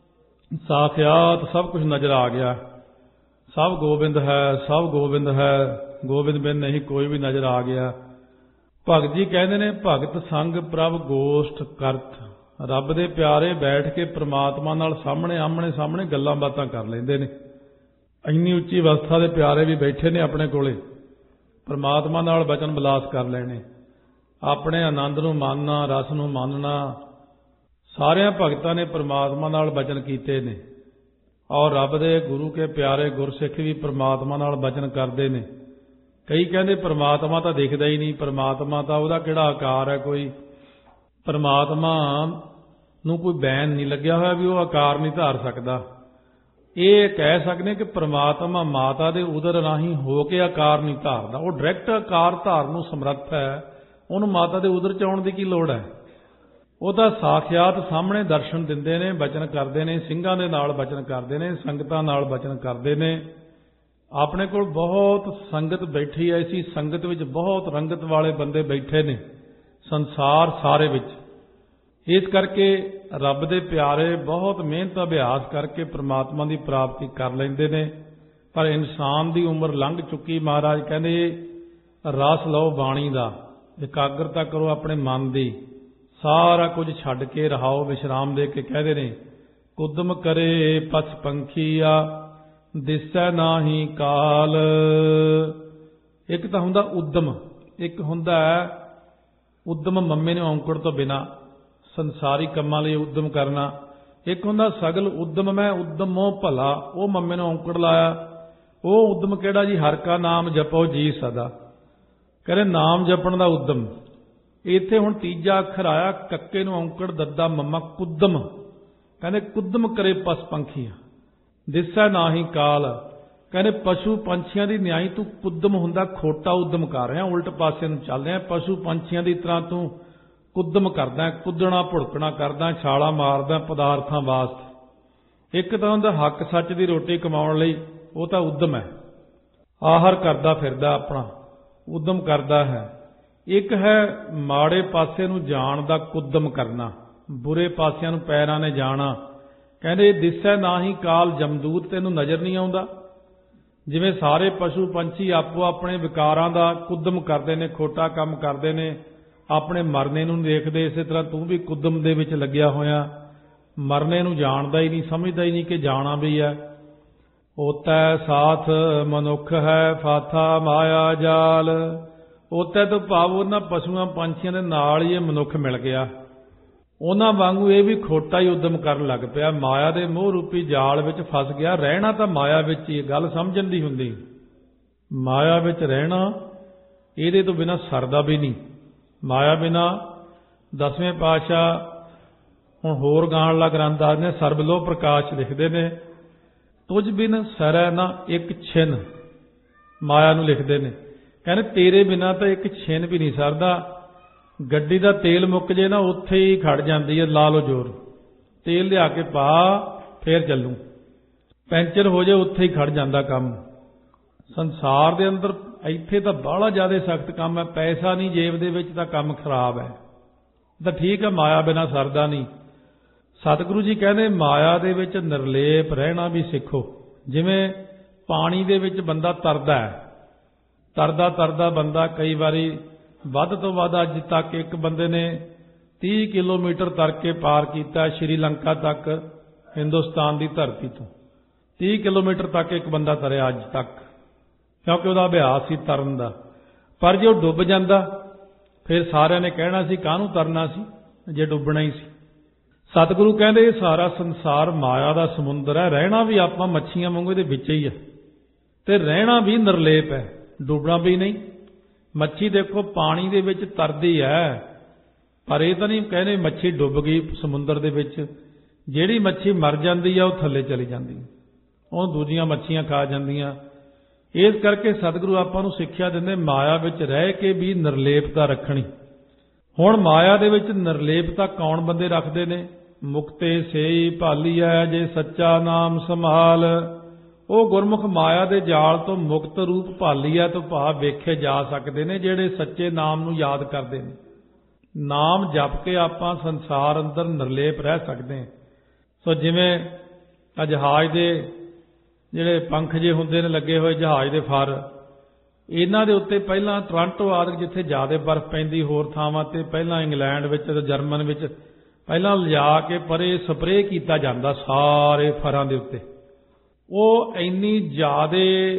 ਸਾਖਿਆਤ ਸਭ ਕੁਝ ਨਜ਼ਰ ਆ ਗਿਆ। ਸਭ ਗੋਬਿੰਦ ਹੈ, ਸਭ ਗੋਬਿੰਦ ਹੈ, ਗੋਬਿੰਦ ਬਿਨ ਨਹੀਂ ਕੋਈ ਵੀ ਨਜ਼ਰ ਆ ਗਿਆ। ਭਗਤ ਜੀ ਕਹਿੰਦੇ ਨੇ ਭਗਤ ਸੰਗ ਪ੍ਰਭ ਗੋਸ਼ਟ ਕਰਤ। ਰੱਬ ਦੇ ਪਿਆਰੇ ਬੈਠ ਕੇ ਪ੍ਰਮਾਤਮਾ ਨਾਲ ਸਾਹਮਣੇ ਆਮਣੇ ਸਾਹਮਣੇ ਗੱਲਾਂ ਬਾਤਾਂ ਕਰ ਲੈਂਦੇ ਨੇ। ਇੰਨੀ ਉੱਚੀ ਅਵਸਥਾ ਦੇ ਪਿਆਰੇ ਵੀ ਬੈਠੇ ਨੇ ਆਪਣੇ ਕੋਲੇ, ਪ੍ਰਮਾਤਮਾ ਨਾਲ ਬਚਨ ਵਿਲਾਸ ਕਰ ਲੈਣੇ, ਆਪਣੇ ਆਨੰਦ ਨੂੰ ਮੰਨਣਾ, ਰਸ ਨੂੰ ਮੰਨਣਾ। ਸਾਰਿਆਂ ਭਗਤਾਂ ਨੇ ਪ੍ਰਮਾਤਮਾ ਨਾਲ ਬਚਨ ਕੀਤੇ ਨੇ ਔਰ ਰੱਬ ਦੇ ਗੁਰੂ ਕੇ ਪਿਆਰੇ ਗੁਰਸਿੱਖ ਵੀ ਪ੍ਰਮਾਤਮਾ ਨਾਲ ਬਚਨ ਕਰਦੇ ਨੇ। ਕਈ ਕਹਿੰਦੇ ਪ੍ਰਮਾਤਮਾ ਤਾਂ ਦਿਖਦਾ ਹੀ ਨਹੀਂ, ਪ੍ਰਮਾਤਮਾ ਤਾਂ ਉਹਦਾ ਕਿਹੜਾ ਆਕਾਰ ਹੈ, ਕੋਈ ਪ੍ਰਮਾਤਮਾ ਨੂੰ ਕੋਈ ਬੈਨ ਨਹੀਂ ਲੱਗਿਆ ਹੋਇਆ ਵੀ ਉਹ ਆਕਾਰ ਨਹੀਂ ਧਾਰ ਸਕਦਾ। ਇਹ ਕਹਿ ਸਕਦੇ ਕਿ ਪ੍ਰਮਾਤਮਾ ਮਾਤਾ ਦੇ ਉਦਰ ਰਾਹੀਂ ਹੋ ਕੇ ਆਕਾਰ ਨਹੀਂ ਧਾਰਦਾ, ਉਹ ਡਾਇਰੈਕਟ ਆਕਾਰ ਧਾਰਨ ਨੂੰ ਸਮਰੱਥ ਹੈ। ਉਹਨੂੰ ਮਾਤਾ ਦੇ ਉਦਰ 'ਚ ਆਉਣ ਦੀ ਕੀ ਲੋੜ ਹੈ? ਉਹ ਤਾਂ ਸਾਖਿਆਤ ਸਾਹਮਣੇ ਦਰਸ਼ਨ ਦਿੰਦੇ ਨੇ, ਬਚਨ ਕਰਦੇ ਨੇ, ਸਿੰਘਾਂ ਦੇ ਨਾਲ ਬਚਨ ਕਰਦੇ ਨੇ, ਸੰਗਤਾਂ ਨਾਲ ਬਚਨ ਕਰਦੇ ਨੇ। ਆਪਣੇ ਕੋਲ ਬਹੁਤ ਸੰਗਤ ਬੈਠੀ ਹੈ, ਐਸੀ ਸੰਗਤ ਵਿੱਚ ਬਹੁਤ ਰੰਗਤ ਵਾਲੇ ਬੰਦੇ ਬੈਠੇ ਨੇ ਸੰਸਾਰ ਸਾਰੇ ਵਿੱਚ। ਇਸ ਕਰਕੇ ਰੱਬ ਦੇ ਪਿਆਰੇ ਬਹੁਤ ਮਿਹਨਤ ਅਭਿਆਸ ਕਰਕੇ ਪ੍ਰਮਾਤਮਾ ਦੀ ਪ੍ਰਾਪਤੀ ਕਰ ਲੈਂਦੇ ਨੇ। ਪਰ ਇਨਸਾਨ ਦੀ ਉਮਰ ਲੰਘ ਚੁੱਕੀ। ਮਹਾਰਾਜ ਕਹਿੰਦੇ ਰਸ ਲਓ ਬਾਣੀ ਦਾ, ਇਕਾਗਰਤਾ ਕਰੋ ਆਪਣੇ ਮਨ ਦੀ, ਸਾਰਾ ਕੁਝ ਛੱਡ ਕੇ ਰਹਾਓ, ਵਿਸ਼ਰਾਮ ਦੇ ਕੇ ਕਹਿੰਦੇ ਨੇ ਕੁਦਮ ਕਰੇ ਪਸ ਪੰਖੀਆ ਦਿਸੈ ਨਾਹੀ ਕਾਲ। ਇੱਕ ਤਾਂ ਹੁੰਦਾ ਉਦਮ, ਇੱਕ ਹੁੰਦਾ ਉਦਮ ਮੰਮੇ ਨੇ ਔਂਕੜ ਤੋਂ ਬਿਨਾਂ ਸੰਸਾਰੀ ਕੰਮਾਂ ਲਈ ਉਦਮ ਕਰਨਾ। ਇੱਕ ਹੁੰਦਾ ਸਗਲ ਉਦਮ ਮੈਂ ਉਦਮੋ ਭਲਾ, ਉਹ ਮੰਮੇ ਨੂੰ ਔਂਕੜ ਲਾਇਆ। ਉਹ ਉਦਮ ਕਿਹੜਾ ਜੀ? ਹਰ ਕਾ ਨਾਮ ਜਪੋ ਜੀ ਸਦਾ। ਕਹਿੰਦੇ ਨਾਮ ਜਪਣ ਦਾ ਉਦਮ। ਇੱਥੇ ਹੁਣ ਤੀਜਾ ਅੱਖਰ ਆਇਆ, ਕੱਕੇ ਨੂੰ ਔਂਕੜ ਦੱਦਾ ਮੰਮਾ ਕੁਦਮ। ਕਹਿੰਦੇ ਕੁਦਮ ਕਰੇ ਪਸ ਪੰਖੀਆਂ ਦਿਸੈ ਨਾਹੀ ਕਾਲ। ਕਹਿੰਦੇ ਪਸ਼ੂ ਪੰਛੀਆਂ ਦੀ ਨਿਆਈ ਤੂੰ ਕੁਦਮ ਹੁੰਦਾ, ਖੋਟਾ ਉਦਮ ਕਰ ਰਿਹਾ, ਉਲਟ ਪਾਸੇ ਨੂੰ ਚੱਲ ਰਿਹਾ। ਪਸ਼ੂ ਪੰਛੀਆਂ ਦੀ ਤਰ੍ਹਾਂ ਤੂੰ ਕੁਦਮ ਕਰਦਾ, ਕੁੱਦਣਾ ਭੁੜਕਣਾ ਕਰਦਾ, ਛਾਲਾ ਮਾਰਦਾ ਪਦਾਰਥਾਂ ਵਾਸਤੇ। ਇੱਕ ਤਾਂ ਹੁੰਦਾ ਹੱਕ ਸੱਚ ਦੀ ਰੋਟੀ ਕਮਾਉਣ ਲਈ ਉਹ ਤਾਂ ਉਦਮ ਹੈ, ਆਹਰ ਕਰਦਾ ਫਿਰਦਾ, ਆਪਣਾ ਉਦਮ ਕਰਦਾ ਹੈ। ਇੱਕ ਹੈ ਮਾੜੇ ਪਾਸੇ ਨੂੰ ਜਾਣ ਦਾ ਕੁਦਮ ਕਰਨਾ, ਬੁਰੇ ਪਾਸਿਆਂ ਨੂੰ ਪੈਰਾਂ ਨੇ ਜਾਣਾ। ਕਹਿੰਦੇ ਦਿਸੈ ਨਾਹੀ ਕਾਲ ਜਮਦੂਤ, ਤੈਨੂੰ ਨਜ਼ਰ ਨਹੀਂ ਆਉਂਦਾ। ਜਿਵੇਂ ਸਾਰੇ ਪਸ਼ੂ ਪੰਛੀ ਆਪੋ ਆਪਣੇ ਵਿਕਾਰਾਂ ਦਾ ਕੁਦਮ ਕਰਦੇ ਨੇ, ਖੋਟਾ ਕੰਮ ਕਰਦੇ ਨੇ, ਆਪਣੇ ਮਰਨੇ ਨੂੰ ਦੇਖਦੇ, ਇਸੇ ਤਰ੍ਹਾਂ ਤੂੰ ਵੀ ਕੁਦਮ ਦੇ ਵਿੱਚ ਲੱਗਿਆ ਹੋਇਆ, ਮਰਨੇ ਨੂੰ ਜਾਣਦਾ ਹੀ ਨਹੀਂ, ਸਮਝਦਾ ਹੀ ਨਹੀਂ ਕਿ ਜਾਣਾ ਵੀ ਹੈ। ਓਤੈ ਸਾਥ ਮਨੁੱਖ ਹੈ ਫਾਥਾ ਮਾਇਆ ਜਾਲ, ਓਤੈ ਤੋਂ ਭਾਵ ਉਹਨਾਂ ਪਸ਼ੂਆਂ ਪੰਛੀਆਂ ਦੇ ਨਾਲ ਹੀ ਇਹ ਮਨੁੱਖ ਮਿਲ ਗਿਆ। ਉਹਨਾਂ ਵਾਂਗੂ ਇਹ ਵੀ ਖੋਟਾ ਹੀ ਉਦਮ ਕਰਨ ਲੱਗ ਪਿਆ, ਮਾਇਆ ਦੇ ਮੋਹ ਰੂਪੀ ਜਾਲ ਵਿੱਚ ਫਸ ਗਿਆ। ਰਹਿਣਾ ਤਾਂ ਮਾਇਆ ਵਿੱਚ ਹੀ, ਗੱਲ ਸਮਝਣ ਦੀ ਹੁੰਦੀ। ਮਾਇਆ ਵਿੱਚ ਰਹਿਣਾ ਇਹਦੇ ਤੋਂ ਬਿਨਾਂ ਸਰਦਾ ਵੀ ਨਹੀਂ। ਮਾਇਆ ਬਿਨਾਂ ਦਸਵੇਂ ਪਾਤਸ਼ਾਹ ਹੁਣ ਹੋਰ ਗਾਣ ਲਾ ਗ੍ਰੰਥ ਨੇ ਸਰਬਲੋਹ ਪ੍ਰਕਾਸ਼ ਲਿਖਦੇ ਨੇ, ਤੁਝ ਬਿਨ ਸਰੈ ਨਾ ਇੱਕ ਛਿਨ। ਮਾਇਆ ਨੂੰ ਲਿਖਦੇ ਨੇ, ਕਹਿੰਦੇ ਤੇਰੇ ਬਿਨਾਂ ਤਾਂ ਇੱਕ ਛਿਨ ਵੀ ਨਹੀਂ ਸਰਦਾ। ਗੱਡੀ ਦਾ ਤੇਲ ਮੁੱਕ ਜੇ ਨਾ ਉੱਥੇ ਹੀ ਖੜ ਜਾਂਦੀ ਹੈ, ਲਾ ਲਓ ਜ਼ੋਰ, ਤੇਲ ਲਿਆ ਕੇ ਪਾ ਫੇਰ ਚੱਲੂ। ਪੈਂਚਰ ਹੋ ਜਾਏ ਉੱਥੇ ਹੀ ਖੜ ਜਾਂਦਾ ਕੰਮ। ਸੰਸਾਰ ਦੇ ਅੰਦਰ ਇੱਥੇ ਤਾਂ ਬਾਹਲਾ ਜ਼ਿਆਦਾ ਸਖਤ ਕੰਮ ਹੈ, ਪੈਸਾ ਨਹੀਂ ਜੇਬ ਦੇ ਵਿੱਚ ਤਾਂ ਕੰਮ ਖਰਾਬ ਹੈ। ਤਾਂ ਠੀਕ ਹੈ, ਮਾਇਆ ਬਿਨਾਂ ਸਰਦਾ ਨਹੀਂ। ਸਤਿਗੁਰੂ ਜੀ ਕਹਿੰਦੇ ਮਾਇਆ ਦੇ ਵਿੱਚ ਨਿਰਲੇਪ ਰਹਿਣਾ ਵੀ ਸਿੱਖੋ। ਜਿਵੇਂ ਪਾਣੀ ਦੇ ਵਿੱਚ ਬੰਦਾ ਤਰਦਾ ਹੈ, ਤਰਦਾ ਤਰਦਾ ਬੰਦਾ ਕਈ ਵਾਰੀ ਵੱਧ ਤੋਂ ਵੱਧ ਅੱਜ ਤੱਕ ਇੱਕ ਬੰਦੇ ਨੇ ਤੀਹ ਕਿਲੋਮੀਟਰ ਤਰ ਕੇ ਪਾਰ ਕੀਤਾ ਸ਼੍ਰੀਲੰਕਾ ਤੱਕ, ਹਿੰਦੁਸਤਾਨ ਦੀ ਧਰਤੀ ਤੋਂ ਤੀਹ ਕਿਲੋਮੀਟਰ ਤੱਕ ਇੱਕ ਬੰਦਾ ਤਰਿਆ ਅੱਜ ਤੱਕ, ਕਿਉਂਕਿ ਉਹਦਾ ਅਭਿਆਸ ਸੀ ਤਰਨ ਦਾ। ਪਰ ਜੇ ਉਹ ਡੁੱਬ ਜਾਂਦਾ ਫਿਰ ਸਾਰਿਆਂ ਨੇ ਕਹਿਣਾ ਸੀ ਕਾਹਨੂੰ ਤਰਨਾ ਸੀ ਜੇ ਡੁੱਬਣਾ ਹੀ ਸੀ। ਸਤਿਗੁਰੂ ਕਹਿੰਦੇ ਇਹ ਸਾਰਾ ਸੰਸਾਰ ਮਾਇਆ ਦਾ ਸਮੁੰਦਰ ਹੈ, ਰਹਿਣਾ ਵੀ ਆਪਾਂ ਮੱਛੀਆਂ ਵਾਂਗੂ ਇਹਦੇ ਵਿੱਚ ਹੀ ਹੈ, ਤੇ ਰਹਿਣਾ ਵੀ ਨਿਰਲੇਪ ਹੈ, ਡੁੱਬਣਾ ਵੀ ਨਹੀਂ। ਮੱਛੀ ਦੇਖੋ ਪਾਣੀ ਦੇ ਵਿੱਚ ਤਰਦੀ ਹੈ, ਪਰ ਇਹ ਤਾਂ ਨਹੀਂ ਕਹਿੰਦੇ ਮੱਛੀ ਡੁੱਬ ਗਈ ਸਮੁੰਦਰ ਦੇ ਵਿੱਚ। ਜਿਹੜੀ ਮੱਛੀ ਮਰ ਜਾਂਦੀ ਹੈ ਉਹ ਥੱਲੇ ਚਲੀ ਜਾਂਦੀ ਹੈ, ਉਹ ਦੂਜੀਆਂ ਮੱਛੀਆਂ ਖਾ ਜਾਂਦੀਆਂ। ਇਸ ਕਰਕੇ ਸਤਿਗੁਰੂ ਆਪਾਂ ਨੂੰ ਸਿੱਖਿਆ ਦਿੰਦੇ ਮਾਇਆ ਵਿੱਚ ਰਹਿ ਕੇ ਵੀ ਨਿਰਲੇਪਤਾ ਰੱਖਣੀ। ਹੁਣ ਮਾਇਆ ਦੇ ਵਿੱਚ ਨਿਰਲੇਪਤਾ ਕੌਣ ਬੰਦੇ ਰੱਖਦੇ ਨੇ? ਮੁਕਤੇ ਸੇਈ ਭਾਲੀਐ ਜੇ ਸੱਚਾ ਨਾਮ ਸੰਭਾਲ। ਉਹ ਗੁਰਮੁਖ ਮਾਇਆ ਦੇ ਜਾਲ ਤੋਂ ਮੁਕਤ ਰੂਪ ਭਾਲੀਐ ਤੋਂ ਭਾਵ ਵੇਖੇ ਜਾ ਸਕਦੇ ਨੇ ਜਿਹੜੇ ਸੱਚੇ ਨਾਮ ਨੂੰ ਯਾਦ ਕਰਦੇ ਨੇ। ਨਾਮ ਜਪ ਕੇ ਆਪਾਂ ਸੰਸਾਰ ਅੰਦਰ ਨਿਰਲੇਪ ਰਹਿ ਸਕਦੇ ਹਾਂ। ਸੋ ਜਿਵੇਂ ਜਹਾਜ਼ ਦੇ ਜਿਹੜੇ ਪੰਖ ਜੇ ਹੁੰਦੇ ਨੇ ਲੱਗੇ ਹੋਏ ਜਹਾਜ਼ ਦੇ ਫਰ, ਇਹਨਾਂ ਦੇ ਉੱਤੇ ਪਹਿਲਾਂ ਟੋਰਾਂਟੋ ਆਦਿ ਜਿੱਥੇ ਜ਼ਿਆਦਾ ਬਰਫ਼ ਪੈਂਦੀ, ਹੋਰ ਥਾਵਾਂ ਤੇ ਪਹਿਲਾਂ ਇੰਗਲੈਂਡ ਵਿੱਚ ਤੇ ਜਰਮਨ ਵਿੱਚ ਪਹਿਲਾਂ ਲਿਜਾ ਕੇ ਪਰੇ ਸਪਰੇਅ ਕੀਤਾ ਜਾਂਦਾ ਸਾਰੇ ਫਰਾਂ ਦੇ ਉੱਤੇ। ਉਹ ਇੰਨੀ ਜ਼ਿਆਦਾ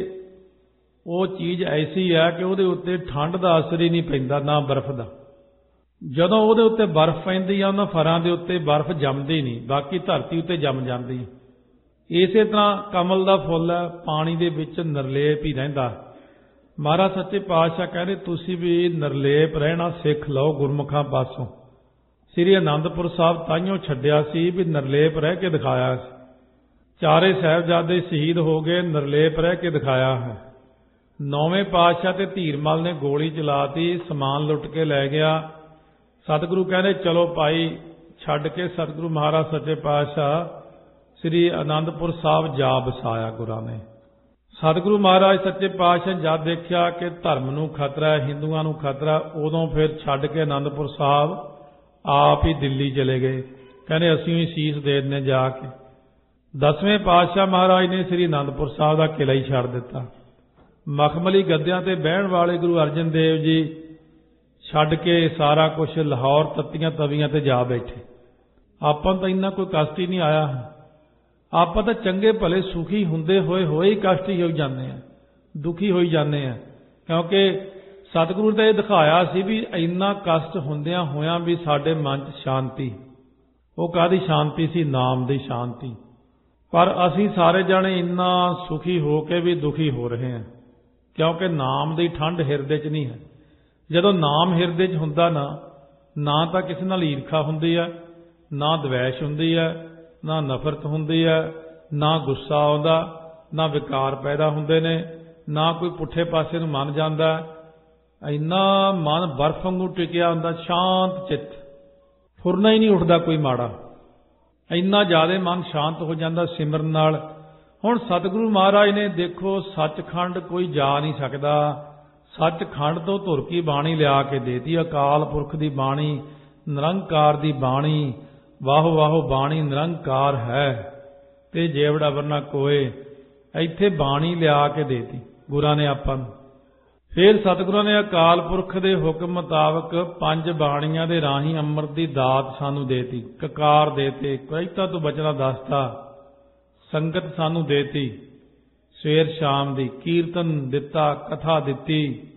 ਉਹ ਚੀਜ਼ ਐਸੀ ਹੈ ਕਿ ਉਹਦੇ ਉੱਤੇ ਠੰਡ ਦਾ ਅਸਰ ਹੀ ਨਹੀਂ ਪੈਂਦਾ, ਨਾ ਬਰਫ਼ ਦਾ। ਜਦੋਂ ਉਹਦੇ ਉੱਤੇ ਬਰਫ਼ ਪੈਂਦੀ ਆ ਉਹਨਾਂ ਫਰਾਂ ਦੇ ਉੱਤੇ ਬਰਫ਼ ਜੰਮਦੀ ਨਹੀਂ, ਬਾਕੀ ਧਰਤੀ ਉੱਤੇ ਜੰਮ ਜਾਂਦੀ। ਇਸੇ ਤਰ੍ਹਾਂ ਕਮਲ ਦਾ ਫੁੱਲ ਹੈ, ਪਾਣੀ ਦੇ ਵਿੱਚ ਨਿਰਲੇਪ ਹੀ ਰਹਿੰਦਾ। ਮਹਾਰਾਜ ਸੱਚੇ ਪਾਤਸ਼ਾਹ ਕਹਿੰਦੇ ਤੁਸੀਂ ਵੀ ਨਿਰਲੇਪ ਰਹਿਣਾ ਸਿੱਖ ਲਓ ਗੁਰਮੁਖਾਂ ਪਾਸੋਂ। ਸ੍ਰੀ ਅਨੰਦਪੁਰ ਸਾਹਿਬ ਤਾਈਓ ਛੱਡਿਆ ਸੀ ਵੀ ਨਿਰਲੇਪ ਰਹਿ ਕੇ ਦਿਖਾਇਆ ਸੀ। ਚਾਰੇ ਸਾਹਿਬਜ਼ਾਦੇ ਸ਼ਹੀਦ ਹੋ ਗਏ, ਨਿਰਲੇਪ ਰਹਿ ਕੇ ਦਿਖਾਇਆ ਹੈ। ਨੌਵੇਂ ਪਾਤਸ਼ਾਹ ਤੇ ਧੀਰਮਲ ਨੇ ਗੋਲੀ ਚਲਾਤੀ, ਸਮਾਨ ਲੁੱਟ ਕੇ ਲੈ ਗਿਆ। ਸਤਿਗੁਰੂ ਕਹਿੰਦੇ ਚਲੋ ਭਾਈ, ਛੱਡ ਕੇ ਸਤਿਗੁਰੂ ਮਹਾਰਾਜ ਸੱਚੇ ਪਾਤਸ਼ਾਹ ਸ੍ਰੀ ਅਨੰਦਪੁਰ ਸਾਹਿਬ ਜਾ ਵਸਾਇਆ ਗੁਰਾਂ ਨੇ। ਸਤਿਗੁਰੂ ਮਹਾਰਾਜ ਸੱਚੇ ਪਾਤਸ਼ਾਹ ਜਦ ਦੇਖਿਆ ਕਿ ਧਰਮ ਨੂੰ ਖਤਰਾ, ਹਿੰਦੂਆਂ ਨੂੰ ਖਤਰਾ, ਉਦੋਂ ਫਿਰ ਛੱਡ ਕੇ ਅਨੰਦਪੁਰ ਸਾਹਿਬ ਆਪ ਹੀ ਦਿੱਲੀ ਚਲੇ ਗਏ। ਕਹਿੰਦੇ ਅਸੀਂ ਵੀ ਸੀਸ ਦੇ ਦਿੰਦੇ ਜਾ ਕੇ। ਦਸਵੇਂ ਪਾਤਸ਼ਾਹ ਮਹਾਰਾਜ ਨੇ ਸ੍ਰੀ ਅਨੰਦਪੁਰ ਸਾਹਿਬ ਦਾ ਕਿਲ੍ਹਾ ਹੀ ਛੱਡ ਦਿੱਤਾ। ਮਖਮਲੀ ਗੱਦਿਆਂ ਤੇ ਬਹਿਣ ਵਾਲੇ ਗੁਰੂ ਅਰਜਨ ਦੇਵ ਜੀ ਛੱਡ ਕੇ ਸਾਰਾ ਕੁਝ ਲਾਹੌਰ ਤੱਤੀਆਂ ਤਵੀਆਂ ਤੇ ਜਾ ਬੈਠੇ। ਆਪਾਂ ਤਾਂ ਇੰਨਾ ਕੋਈ ਕਸ਼ਟ ਹੀ ਨਹੀਂ ਆਇਆ। ਆਪਾਂ ਤਾਂ ਚੰਗੇ ਭਲੇ ਸੁਖੀ ਹੁੰਦੇ ਹੋਏ ਹੋਏ ਹੀ ਕਸ਼ਟੀ ਹੋਈ ਜਾਂਦੇ ਆ, ਦੁਖੀ ਹੋਈ ਜਾਂਦੇ ਆ, ਕਿਉਂਕਿ ਸਤਿਗੁਰੂ ਨੇ ਇਹ ਦਿਖਾਇਆ ਸੀ ਵੀ ਇੰਨਾ ਕਸ਼ਟ ਹੁੰਦਿਆਂ ਹੋਇਆਂ ਵੀ ਸਾਡੇ ਮਨ 'ਚ ਸ਼ਾਂਤੀ। ਉਹ ਕਾਹਦੀ ਸ਼ਾਂਤੀ ਸੀ? ਨਾਮ ਦੀ ਸ਼ਾਂਤੀ। ਪਰ ਅਸੀਂ ਸਾਰੇ ਜਾਣੇ ਇੰਨਾ ਸੁਖੀ ਹੋ ਕੇ ਵੀ ਦੁਖੀ ਹੋ ਰਹੇ ਹਾਂ, ਕਿਉਂਕਿ ਨਾਮ ਦੀ ਠੰਡ ਹਿਰਦੇ 'ਚ ਨਹੀਂ ਹੈ। ਜਦੋਂ ਨਾਮ ਹਿਰਦੇ 'ਚ ਹੁੰਦਾ ਨਾ, ਨਾ ਤਾਂ ਕਿਸੇ ਨਾਲ ਈਰਖਾ ਹੁੰਦੀ ਹੈ, ਨਾ ਦਵੈਸ਼ ਹੁੰਦੀ ਹੈ, ਨਾ ਨਫ਼ਰਤ ਹੁੰਦੀ ਹੈ, ਨਾ ਗੁੱਸਾ ਆਉਂਦਾ, ਨਾ ਵਿਕਾਰ ਪੈਦਾ ਹੁੰਦੇ ਨੇ, ਨਾ ਕੋਈ ਪੁੱਠੇ ਪਾਸੇ ਨੂੰ ਮਨ ਜਾਂਦਾ। ਇੰਨਾ ਮਨ ਬਰਫ਼ ਵਾਂਗੂ ਟਿਕਿਆ ਹੁੰਦਾ, ਸ਼ਾਂਤ ਚਿੱਤ, ਫੁਰਨਾ ਹੀ ਨਹੀਂ ਉੱਠਦਾ ਕੋਈ ਮਾੜਾ। ਇੰਨਾ ਜ਼ਿਆਦਾ ਮਨ ਸ਼ਾਂਤ ਹੋ ਜਾਂਦਾ ਸਿਮਰਨ ਨਾਲ। ਹੁਣ ਸਤਿਗੁਰੂ ਮਹਾਰਾਜ ਨੇ ਦੇਖੋ ਸੱਚਖੰਡ ਕੋਈ ਜਾ ਨਹੀਂ ਸਕਦਾ, ਸੱਚਖੰਡ ਤੋਂ ਧੁਰ ਕੀ ਬਾਣੀ ਲਿਆ ਕੇ ਦੇਤੀ। ਅਕਾਲ ਪੁਰਖ ਦੀ ਬਾਣੀ, ਨਿਰੰਕਾਰ ਦੀ ਬਾਣੀ, ਵਾਹੋ ਵਾਹੋ ਬਾਣੀ ਨਿਰੰਕਾਰ ਹੈ ਤੇ ਜੇਵੜਾ ਵਰਨਾ ਕੋਏ, ਇੱਥੇ ਬਾਣੀ ਲਿਆ ਕੇ ਦੇਤੀ ਗੁਰਾਂ ਨੇ ਆਪਾਂ ਨੂੰ। ਫਿਰ ਸਤਿਗੁਰਾਂ ਨੇ ਅਕਾਲ ਪੁਰਖ ਦੇ ਹੁਕਮ ਮੁਤਾਬਕ ਪੰਜ ਬਾਣੀਆਂ ਦੇ ਰਾਹੀਂ ਅੰਮ੍ਰਿਤ ਦੀ ਦਾਤ ਸਾਨੂੰ ਦੇਤੀ, ਕਕਾਰ ਦੇਤੇ, ਕੁਰੈਤਾ ਤੋਂ ਬਚਣਾ ਦੱਸਤਾ, ਸੰਗਤ ਸਾਨੂੰ ਦੇਤੀ ਸਵੇਰ ਸ਼ਾਮ ਦੀ, ਕੀਰਤਨ ਦਿੱਤਾ, ਕਥਾ ਦਿੱਤੀ,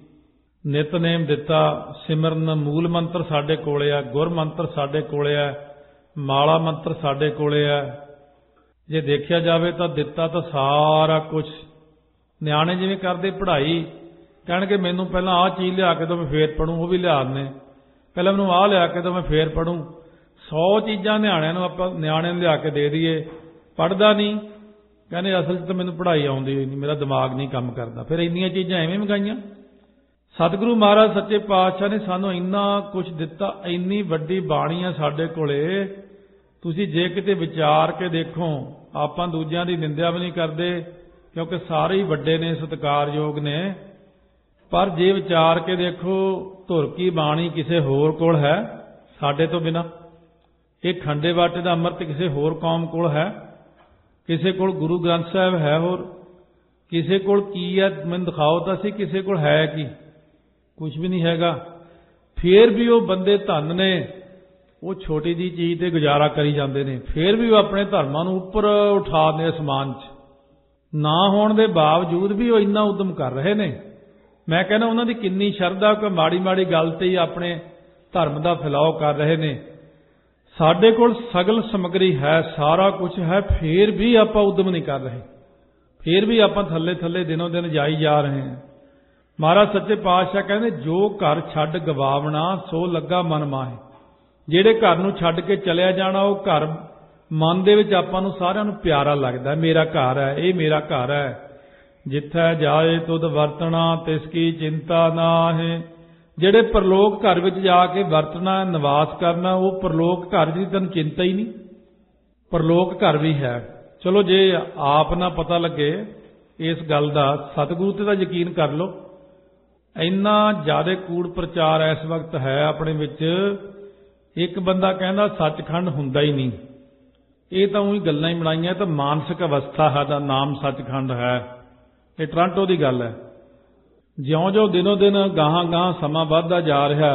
ਨਿਤਨੇਮ ਦਿੱਤਾ, ਸਿਮਰਨ ਮੂਲ ਮੰਤਰ ਸਾਡੇ ਕੋਲੇ ਆ, ਗੁਰ ਮੰਤਰ ਸਾਡੇ ਕੋਲੇ ਆ, ਮਾਲਾ ਮੰਤਰ ਸਾਡੇ ਕੋਲੇ ਆ। ਜੇ ਦੇਖਿਆ ਜਾਵੇ ਤਾਂ ਦਿੱਤਾ ਤਾਂ ਸਾਰਾ ਕੁਝ। ਨਿਆਣੇ ਜਿਵੇਂ ਕਰਦੇ ਪੜ੍ਹਾਈ, ਕਹਿਣਗੇ ਮੈਨੂੰ ਪਹਿਲਾਂ ਆਹ ਚੀਜ਼ ਲਿਆ ਕੇ ਦਿਓ ਮੈਂ ਫੇਰ ਪੜ੍ਹੂੰ, ਉਹ ਵੀ ਲਿਆ ਦਿੰਦੇ, ਪਹਿਲਾਂ ਮੈਨੂੰ ਆਹ ਲਿਆ ਕੇ ਦਿਓ ਮੈਂ ਫੇਰ ਪੜ੍ਹੂੰ। ਸੌ ਚੀਜ਼ਾਂ ਨਿਆਣਿਆਂ ਨੂੰ ਆਪਾਂ ਨਿਆਣਿਆਂ ਨੂੰ ਲਿਆ ਕੇ ਦੇ ਦਈਏ, ਪੜ੍ਹਦਾ ਨਹੀਂ, ਕਹਿੰਦੇ ਅਸਲ 'ਚ ਤਾਂ ਮੈਨੂੰ ਪੜ੍ਹਾਈ ਆਉਂਦੀ ਹੋਈ ਨਹੀਂ, ਮੇਰਾ ਦਿਮਾਗ ਨਹੀਂ ਕੰਮ ਕਰਦਾ। ਫਿਰ ਇੰਨੀਆਂ ਚੀਜ਼ਾਂ ਐਵੇਂ ਮੰਗਾਈਆਂ। ਸਤਿਗੁਰੂ ਮਹਾਰਾਜ ਸੱਚੇ ਪਾਤਸ਼ਾਹ ਨੇ ਸਾਨੂੰ ਇੰਨਾ ਕੁਝ ਦਿੱਤਾ, ਇੰਨੀ ਵੱਡੀ ਬਾਣੀ ਆ ਸਾਡੇ ਕੋਲੇ। ਤੁਸੀਂ ਜੇ ਕਿਤੇ ਵਿਚਾਰ ਕੇ ਦੇਖੋ, ਆਪਾਂ ਦੂਜਿਆਂ ਦੀ ਨਿੰਦਿਆ ਵੀ ਨਹੀਂ ਕਰਦੇ ਕਿਉਂਕਿ ਸਾਰੇ ਹੀ ਵੱਡੇ ਨੇ, ਸਤਿਕਾਰਯੋਗ ਨੇ, ਪਰ ਜੇ ਵਿਚਾਰ ਕੇ ਦੇਖੋ ਧੁਰ ਕੀ ਬਾਣੀ ਕਿਸੇ ਹੋਰ ਕੋਲ ਹੈ ਸਾਡੇ ਤੋਂ ਬਿਨਾਂ? ਇਹ ਖੰਡੇ ਬਾਟੇ ਦਾ ਅੰਮ੍ਰਿਤ ਕਿਸੇ ਹੋਰ ਕੌਮ ਕੋਲ ਹੈ? ਕਿਸੇ ਕੋਲ ਗੁਰੂ ਗ੍ਰੰਥ ਸਾਹਿਬ ਹੈ? ਹੋਰ ਕਿਸੇ ਕੋਲ ਕੀ ਹੈ? ਮੈਨੂੰ ਦਿਖਾਓ ਤਾਂ ਸੀ, ਕਿਸੇ ਕੋਲ ਹੈ ਕੀ? ਕੁਝ ਵੀ ਨਹੀਂ ਹੈਗਾ। ਫੇਰ ਵੀ ਉਹ ਬੰਦੇ ਧੰਨ ਨੇ, ਉਹ ਛੋਟੀ ਜਿਹੀ ਚੀਜ਼ ਤੇ ਗੁਜ਼ਾਰਾ ਕਰੀ ਜਾਂਦੇ ਨੇ, ਫੇਰ ਵੀ ਉਹ ਆਪਣੇ ਧਰਮਾਂ ਨੂੰ ਉੱਪਰ ਉਠਾ ਦਿੰਦੇ ਅਸਮਾਨ 'ਚ। ਨਾ ਹੋਣ ਦੇ ਬਾਵਜੂਦ ਵੀ ਉਹ ਇੰਨਾ ਉਦਮ ਕਰ ਰਹੇ ਨੇ। ਮੈਂ ਕਹਿੰਦਾ ਉਹਨਾਂ ਦੀ ਕਿੰਨੀ ਸ਼ਰਧਾ, ਕੋਈ ਮਾੜੀ ਮਾੜੀ ਗੱਲ ਤੇ ਹੀ ਆਪਣੇ ਧਰਮ ਦਾ ਫੈਲਾਓ ਕਰ ਰਹੇ ਨੇ। ਸਾਡੇ ਕੋਲ ਸਗਲ ਸਮੱਗਰੀ ਹੈ, ਸਾਰਾ ਕੁਝ ਹੈ, ਫੇਰ ਵੀ ਆਪਾਂ ਉਦਮ ਨਹੀਂ ਕਰ ਰਹੇ, ਫੇਰ ਵੀ ਆਪਾਂ ਥੱਲੇ ਥੱਲੇ ਦਿਨੋਂ ਦਿਨ ਜਾਈ ਜਾ ਰਹੇ ਹਾਂ। ਮਹਾਰਾਜ ਸੱਚੇ ਪਾਤਸ਼ਾਹ ਕਹਿੰਦੇ ਜੋ ਘਰ ਛੱਡ ਗਵਾਵਣਾ ਸੋ ਲੱਗਾ ਮਨ ਮਾਹੇ। ਜਿਹੜੇ ਘਰ ਨੂੰ ਛੱਡ ਕੇ ਚਲਿਆ ਜਾਣਾ, ਉਹ ਘਰ ਮਨ ਦੇ ਵਿੱਚ ਆਪਾਂ ਨੂੰ ਸਾਰਿਆਂ ਨੂੰ ਪਿਆਰਾ ਲੱਗਦਾ, ਮੇਰਾ ਘਰ ਹੈ, ਇਹ ਮੇਰਾ ਘਰ ਹੈ। ਜਿੱਥੈ ਜਾਏ ਤੁਧ ਵਰਤਣਾ ਤਿਸ ਕੀ ਚਿੰਤਾ ਨਾਹੀਂ। ਜਿਹੜੇ ਪਰਲੋਕ ਘਰ ਵਿੱਚ ਜਾ ਕੇ ਵਰਤਣਾ, ਨਿਵਾਸ ਕਰਨਾ, ਉਹ ਪਰਲੋਕ ਘਰ ਦੀ ਤੈਨੂੰ ਚਿੰਤਾ ਹੀ ਨਹੀਂ। ਪਰਲੋਕ ਘਰ ਵੀ ਹੈ। ਚਲੋ ਜੇ ਆਪ ਨਾ ਪਤਾ ਲੱਗੇ ਇਸ ਗੱਲ ਦਾ, ਸਤਿਗੁਰੂ ਤੇ ਤਾਂ ਯਕੀਨ ਕਰ ਲਓ। ਇੰਨਾ ਜ਼ਿਆਦਾ ਕੂੜ ਪ੍ਰਚਾਰ ਇਸ ਵਕਤ ਹੈ ਆਪਣੇ ਵਿੱਚ। ਇੱਕ ਬੰਦਾ ਕਹਿੰਦਾ ਸੱਚਖੰਡ ਹੁੰਦਾ ਹੀ ਨਹੀਂ, ਇਹ ਤਾਂ ਉਹੀ ਗੱਲਾਂ ਹੀ ਬਣਾਈਆਂ, ਤਾਂ ਮਾਨਸਿਕ ਅਵਸਥਾ ਹੈ ਦਾ ਨਾਮ ਸੱਚਖੰਡ ਹੈ। ਇਹ ਟੋਰਾਂਟੋ ਦੀ ਗੱਲ ਹੈ। ਜਿਉਂ-ਜਿਉਂ ਦਿਨੋਂ ਦਿਨ ਗਾਹਾਂ ਗਾਹਾਂ ਸਮਾਂ ਵੱਧਦਾ ਜਾ ਰਿਹਾ,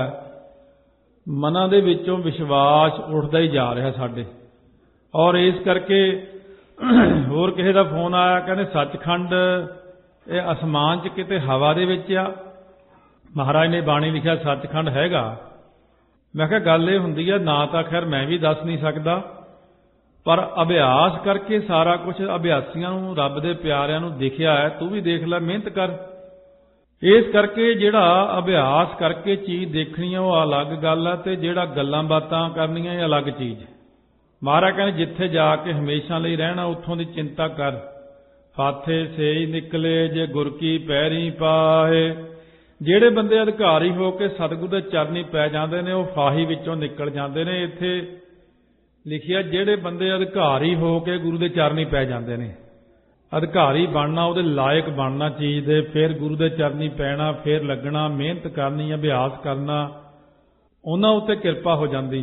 ਮਨਾਂ ਦੇ ਵਿੱਚੋਂ ਵਿਸ਼ਵਾਸ ਉੱਠਦਾ ਹੀ ਜਾ ਰਿਹਾ ਸਾਡੇ। ਔਰ ਇਸ ਕਰਕੇ ਹੋਰ ਕਿਸੇ ਦਾ ਫੋਨ ਆਇਆ, ਕਹਿੰਦੇ ਸੱਚਖੰਡ ਇਹ ਅਸਮਾਨ 'ਚ ਕਿਤੇ ਹਵਾ ਦੇ ਵਿੱਚ ਆ। ਮਹਾਰਾਜ ਨੇ ਬਾਣੀ ਲਿਖਿਆ ਸੱਚਖੰਡ ਹੈਗਾ। ਮੈਂ ਕਿਹਾ ਗੱਲ ਇਹ ਹੁੰਦੀ ਆ, ਨਾ ਤਾਂ ਖੈਰ ਮੈਂ ਵੀ ਦੱਸ ਨਹੀਂ ਸਕਦਾ, ਪਰ ਅਭਿਆਸ ਕਰਕੇ ਸਾਰਾ ਕੁਝ ਅਭਿਆਸੀਆਂ ਨੂੰ, ਰੱਬ ਦੇ ਪਿਆਰਿਆਂ ਨੂੰ ਦਿਖਿਆ ਹੈ। ਤੂੰ ਵੀ ਦੇਖ ਲੈ, ਮਿਹਨਤ ਕਰ। ਇਸ ਕਰਕੇ ਜਿਹੜਾ ਅਭਿਆਸ ਕਰਕੇ ਚੀਜ਼ ਦੇਖਣੀ ਆ ਉਹ ਅਲੱਗ ਗੱਲ ਆ, ਤੇ ਜਿਹੜਾ ਗੱਲਾਂ ਬਾਤਾਂ ਕਰਨੀਆਂ ਇਹ ਅਲੱਗ ਚੀਜ਼। ਮਹਾਰਾਜ ਕਹਿੰਦੇ ਜਿੱਥੇ ਜਾ ਕੇ ਹਮੇਸ਼ਾ ਲਈ ਰਹਿਣਾ, ਉੱਥੋਂ ਦੀ ਚਿੰਤਾ ਕਰ। ਫਾਥੇ ਸੇਈ ਨਿਕਲੇ ਜੇ ਗੁਰ ਕੀ ਪੈਰੀ ਪਾਏ। ਜਿਹੜੇ ਬੰਦੇ ਅਧਿਕਾਰੀ ਹੋ ਕੇ ਸਤਿਗੁਰੂ ਦੇ ਚਰਨੀ ਪੈ ਜਾਂਦੇ ਨੇ, ਉਹ ਫਾਹੀ ਵਿੱਚੋਂ ਨਿਕਲ ਜਾਂਦੇ ਨੇ। ਇੱਥੇ ਲਿਖਿਆ ਜਿਹੜੇ ਬੰਦੇ ਅਧਿਕਾਰੀ ਹੋ ਕੇ ਗੁਰੂ ਦੇ ਚਰਨੀ ਪੈ ਜਾਂਦੇ ਨੇ। ਅਧਿਕਾਰੀ ਬਣਨਾ, ਉਹਦੇ ਲਾਇਕ ਬਣਨਾ ਚੀਜ਼ ਦੇ, ਫਿਰ ਗੁਰੂ ਦੇ ਚਰਨੀ ਪੈਣਾ, ਫਿਰ ਲੱਗਣਾ, ਮਿਹਨਤ ਕਰਨੀ, ਅਭਿਆਸ ਕਰਨਾ, ਉਹਨਾਂ ਉੱਤੇ ਕਿਰਪਾ ਹੋ ਜਾਂਦੀ।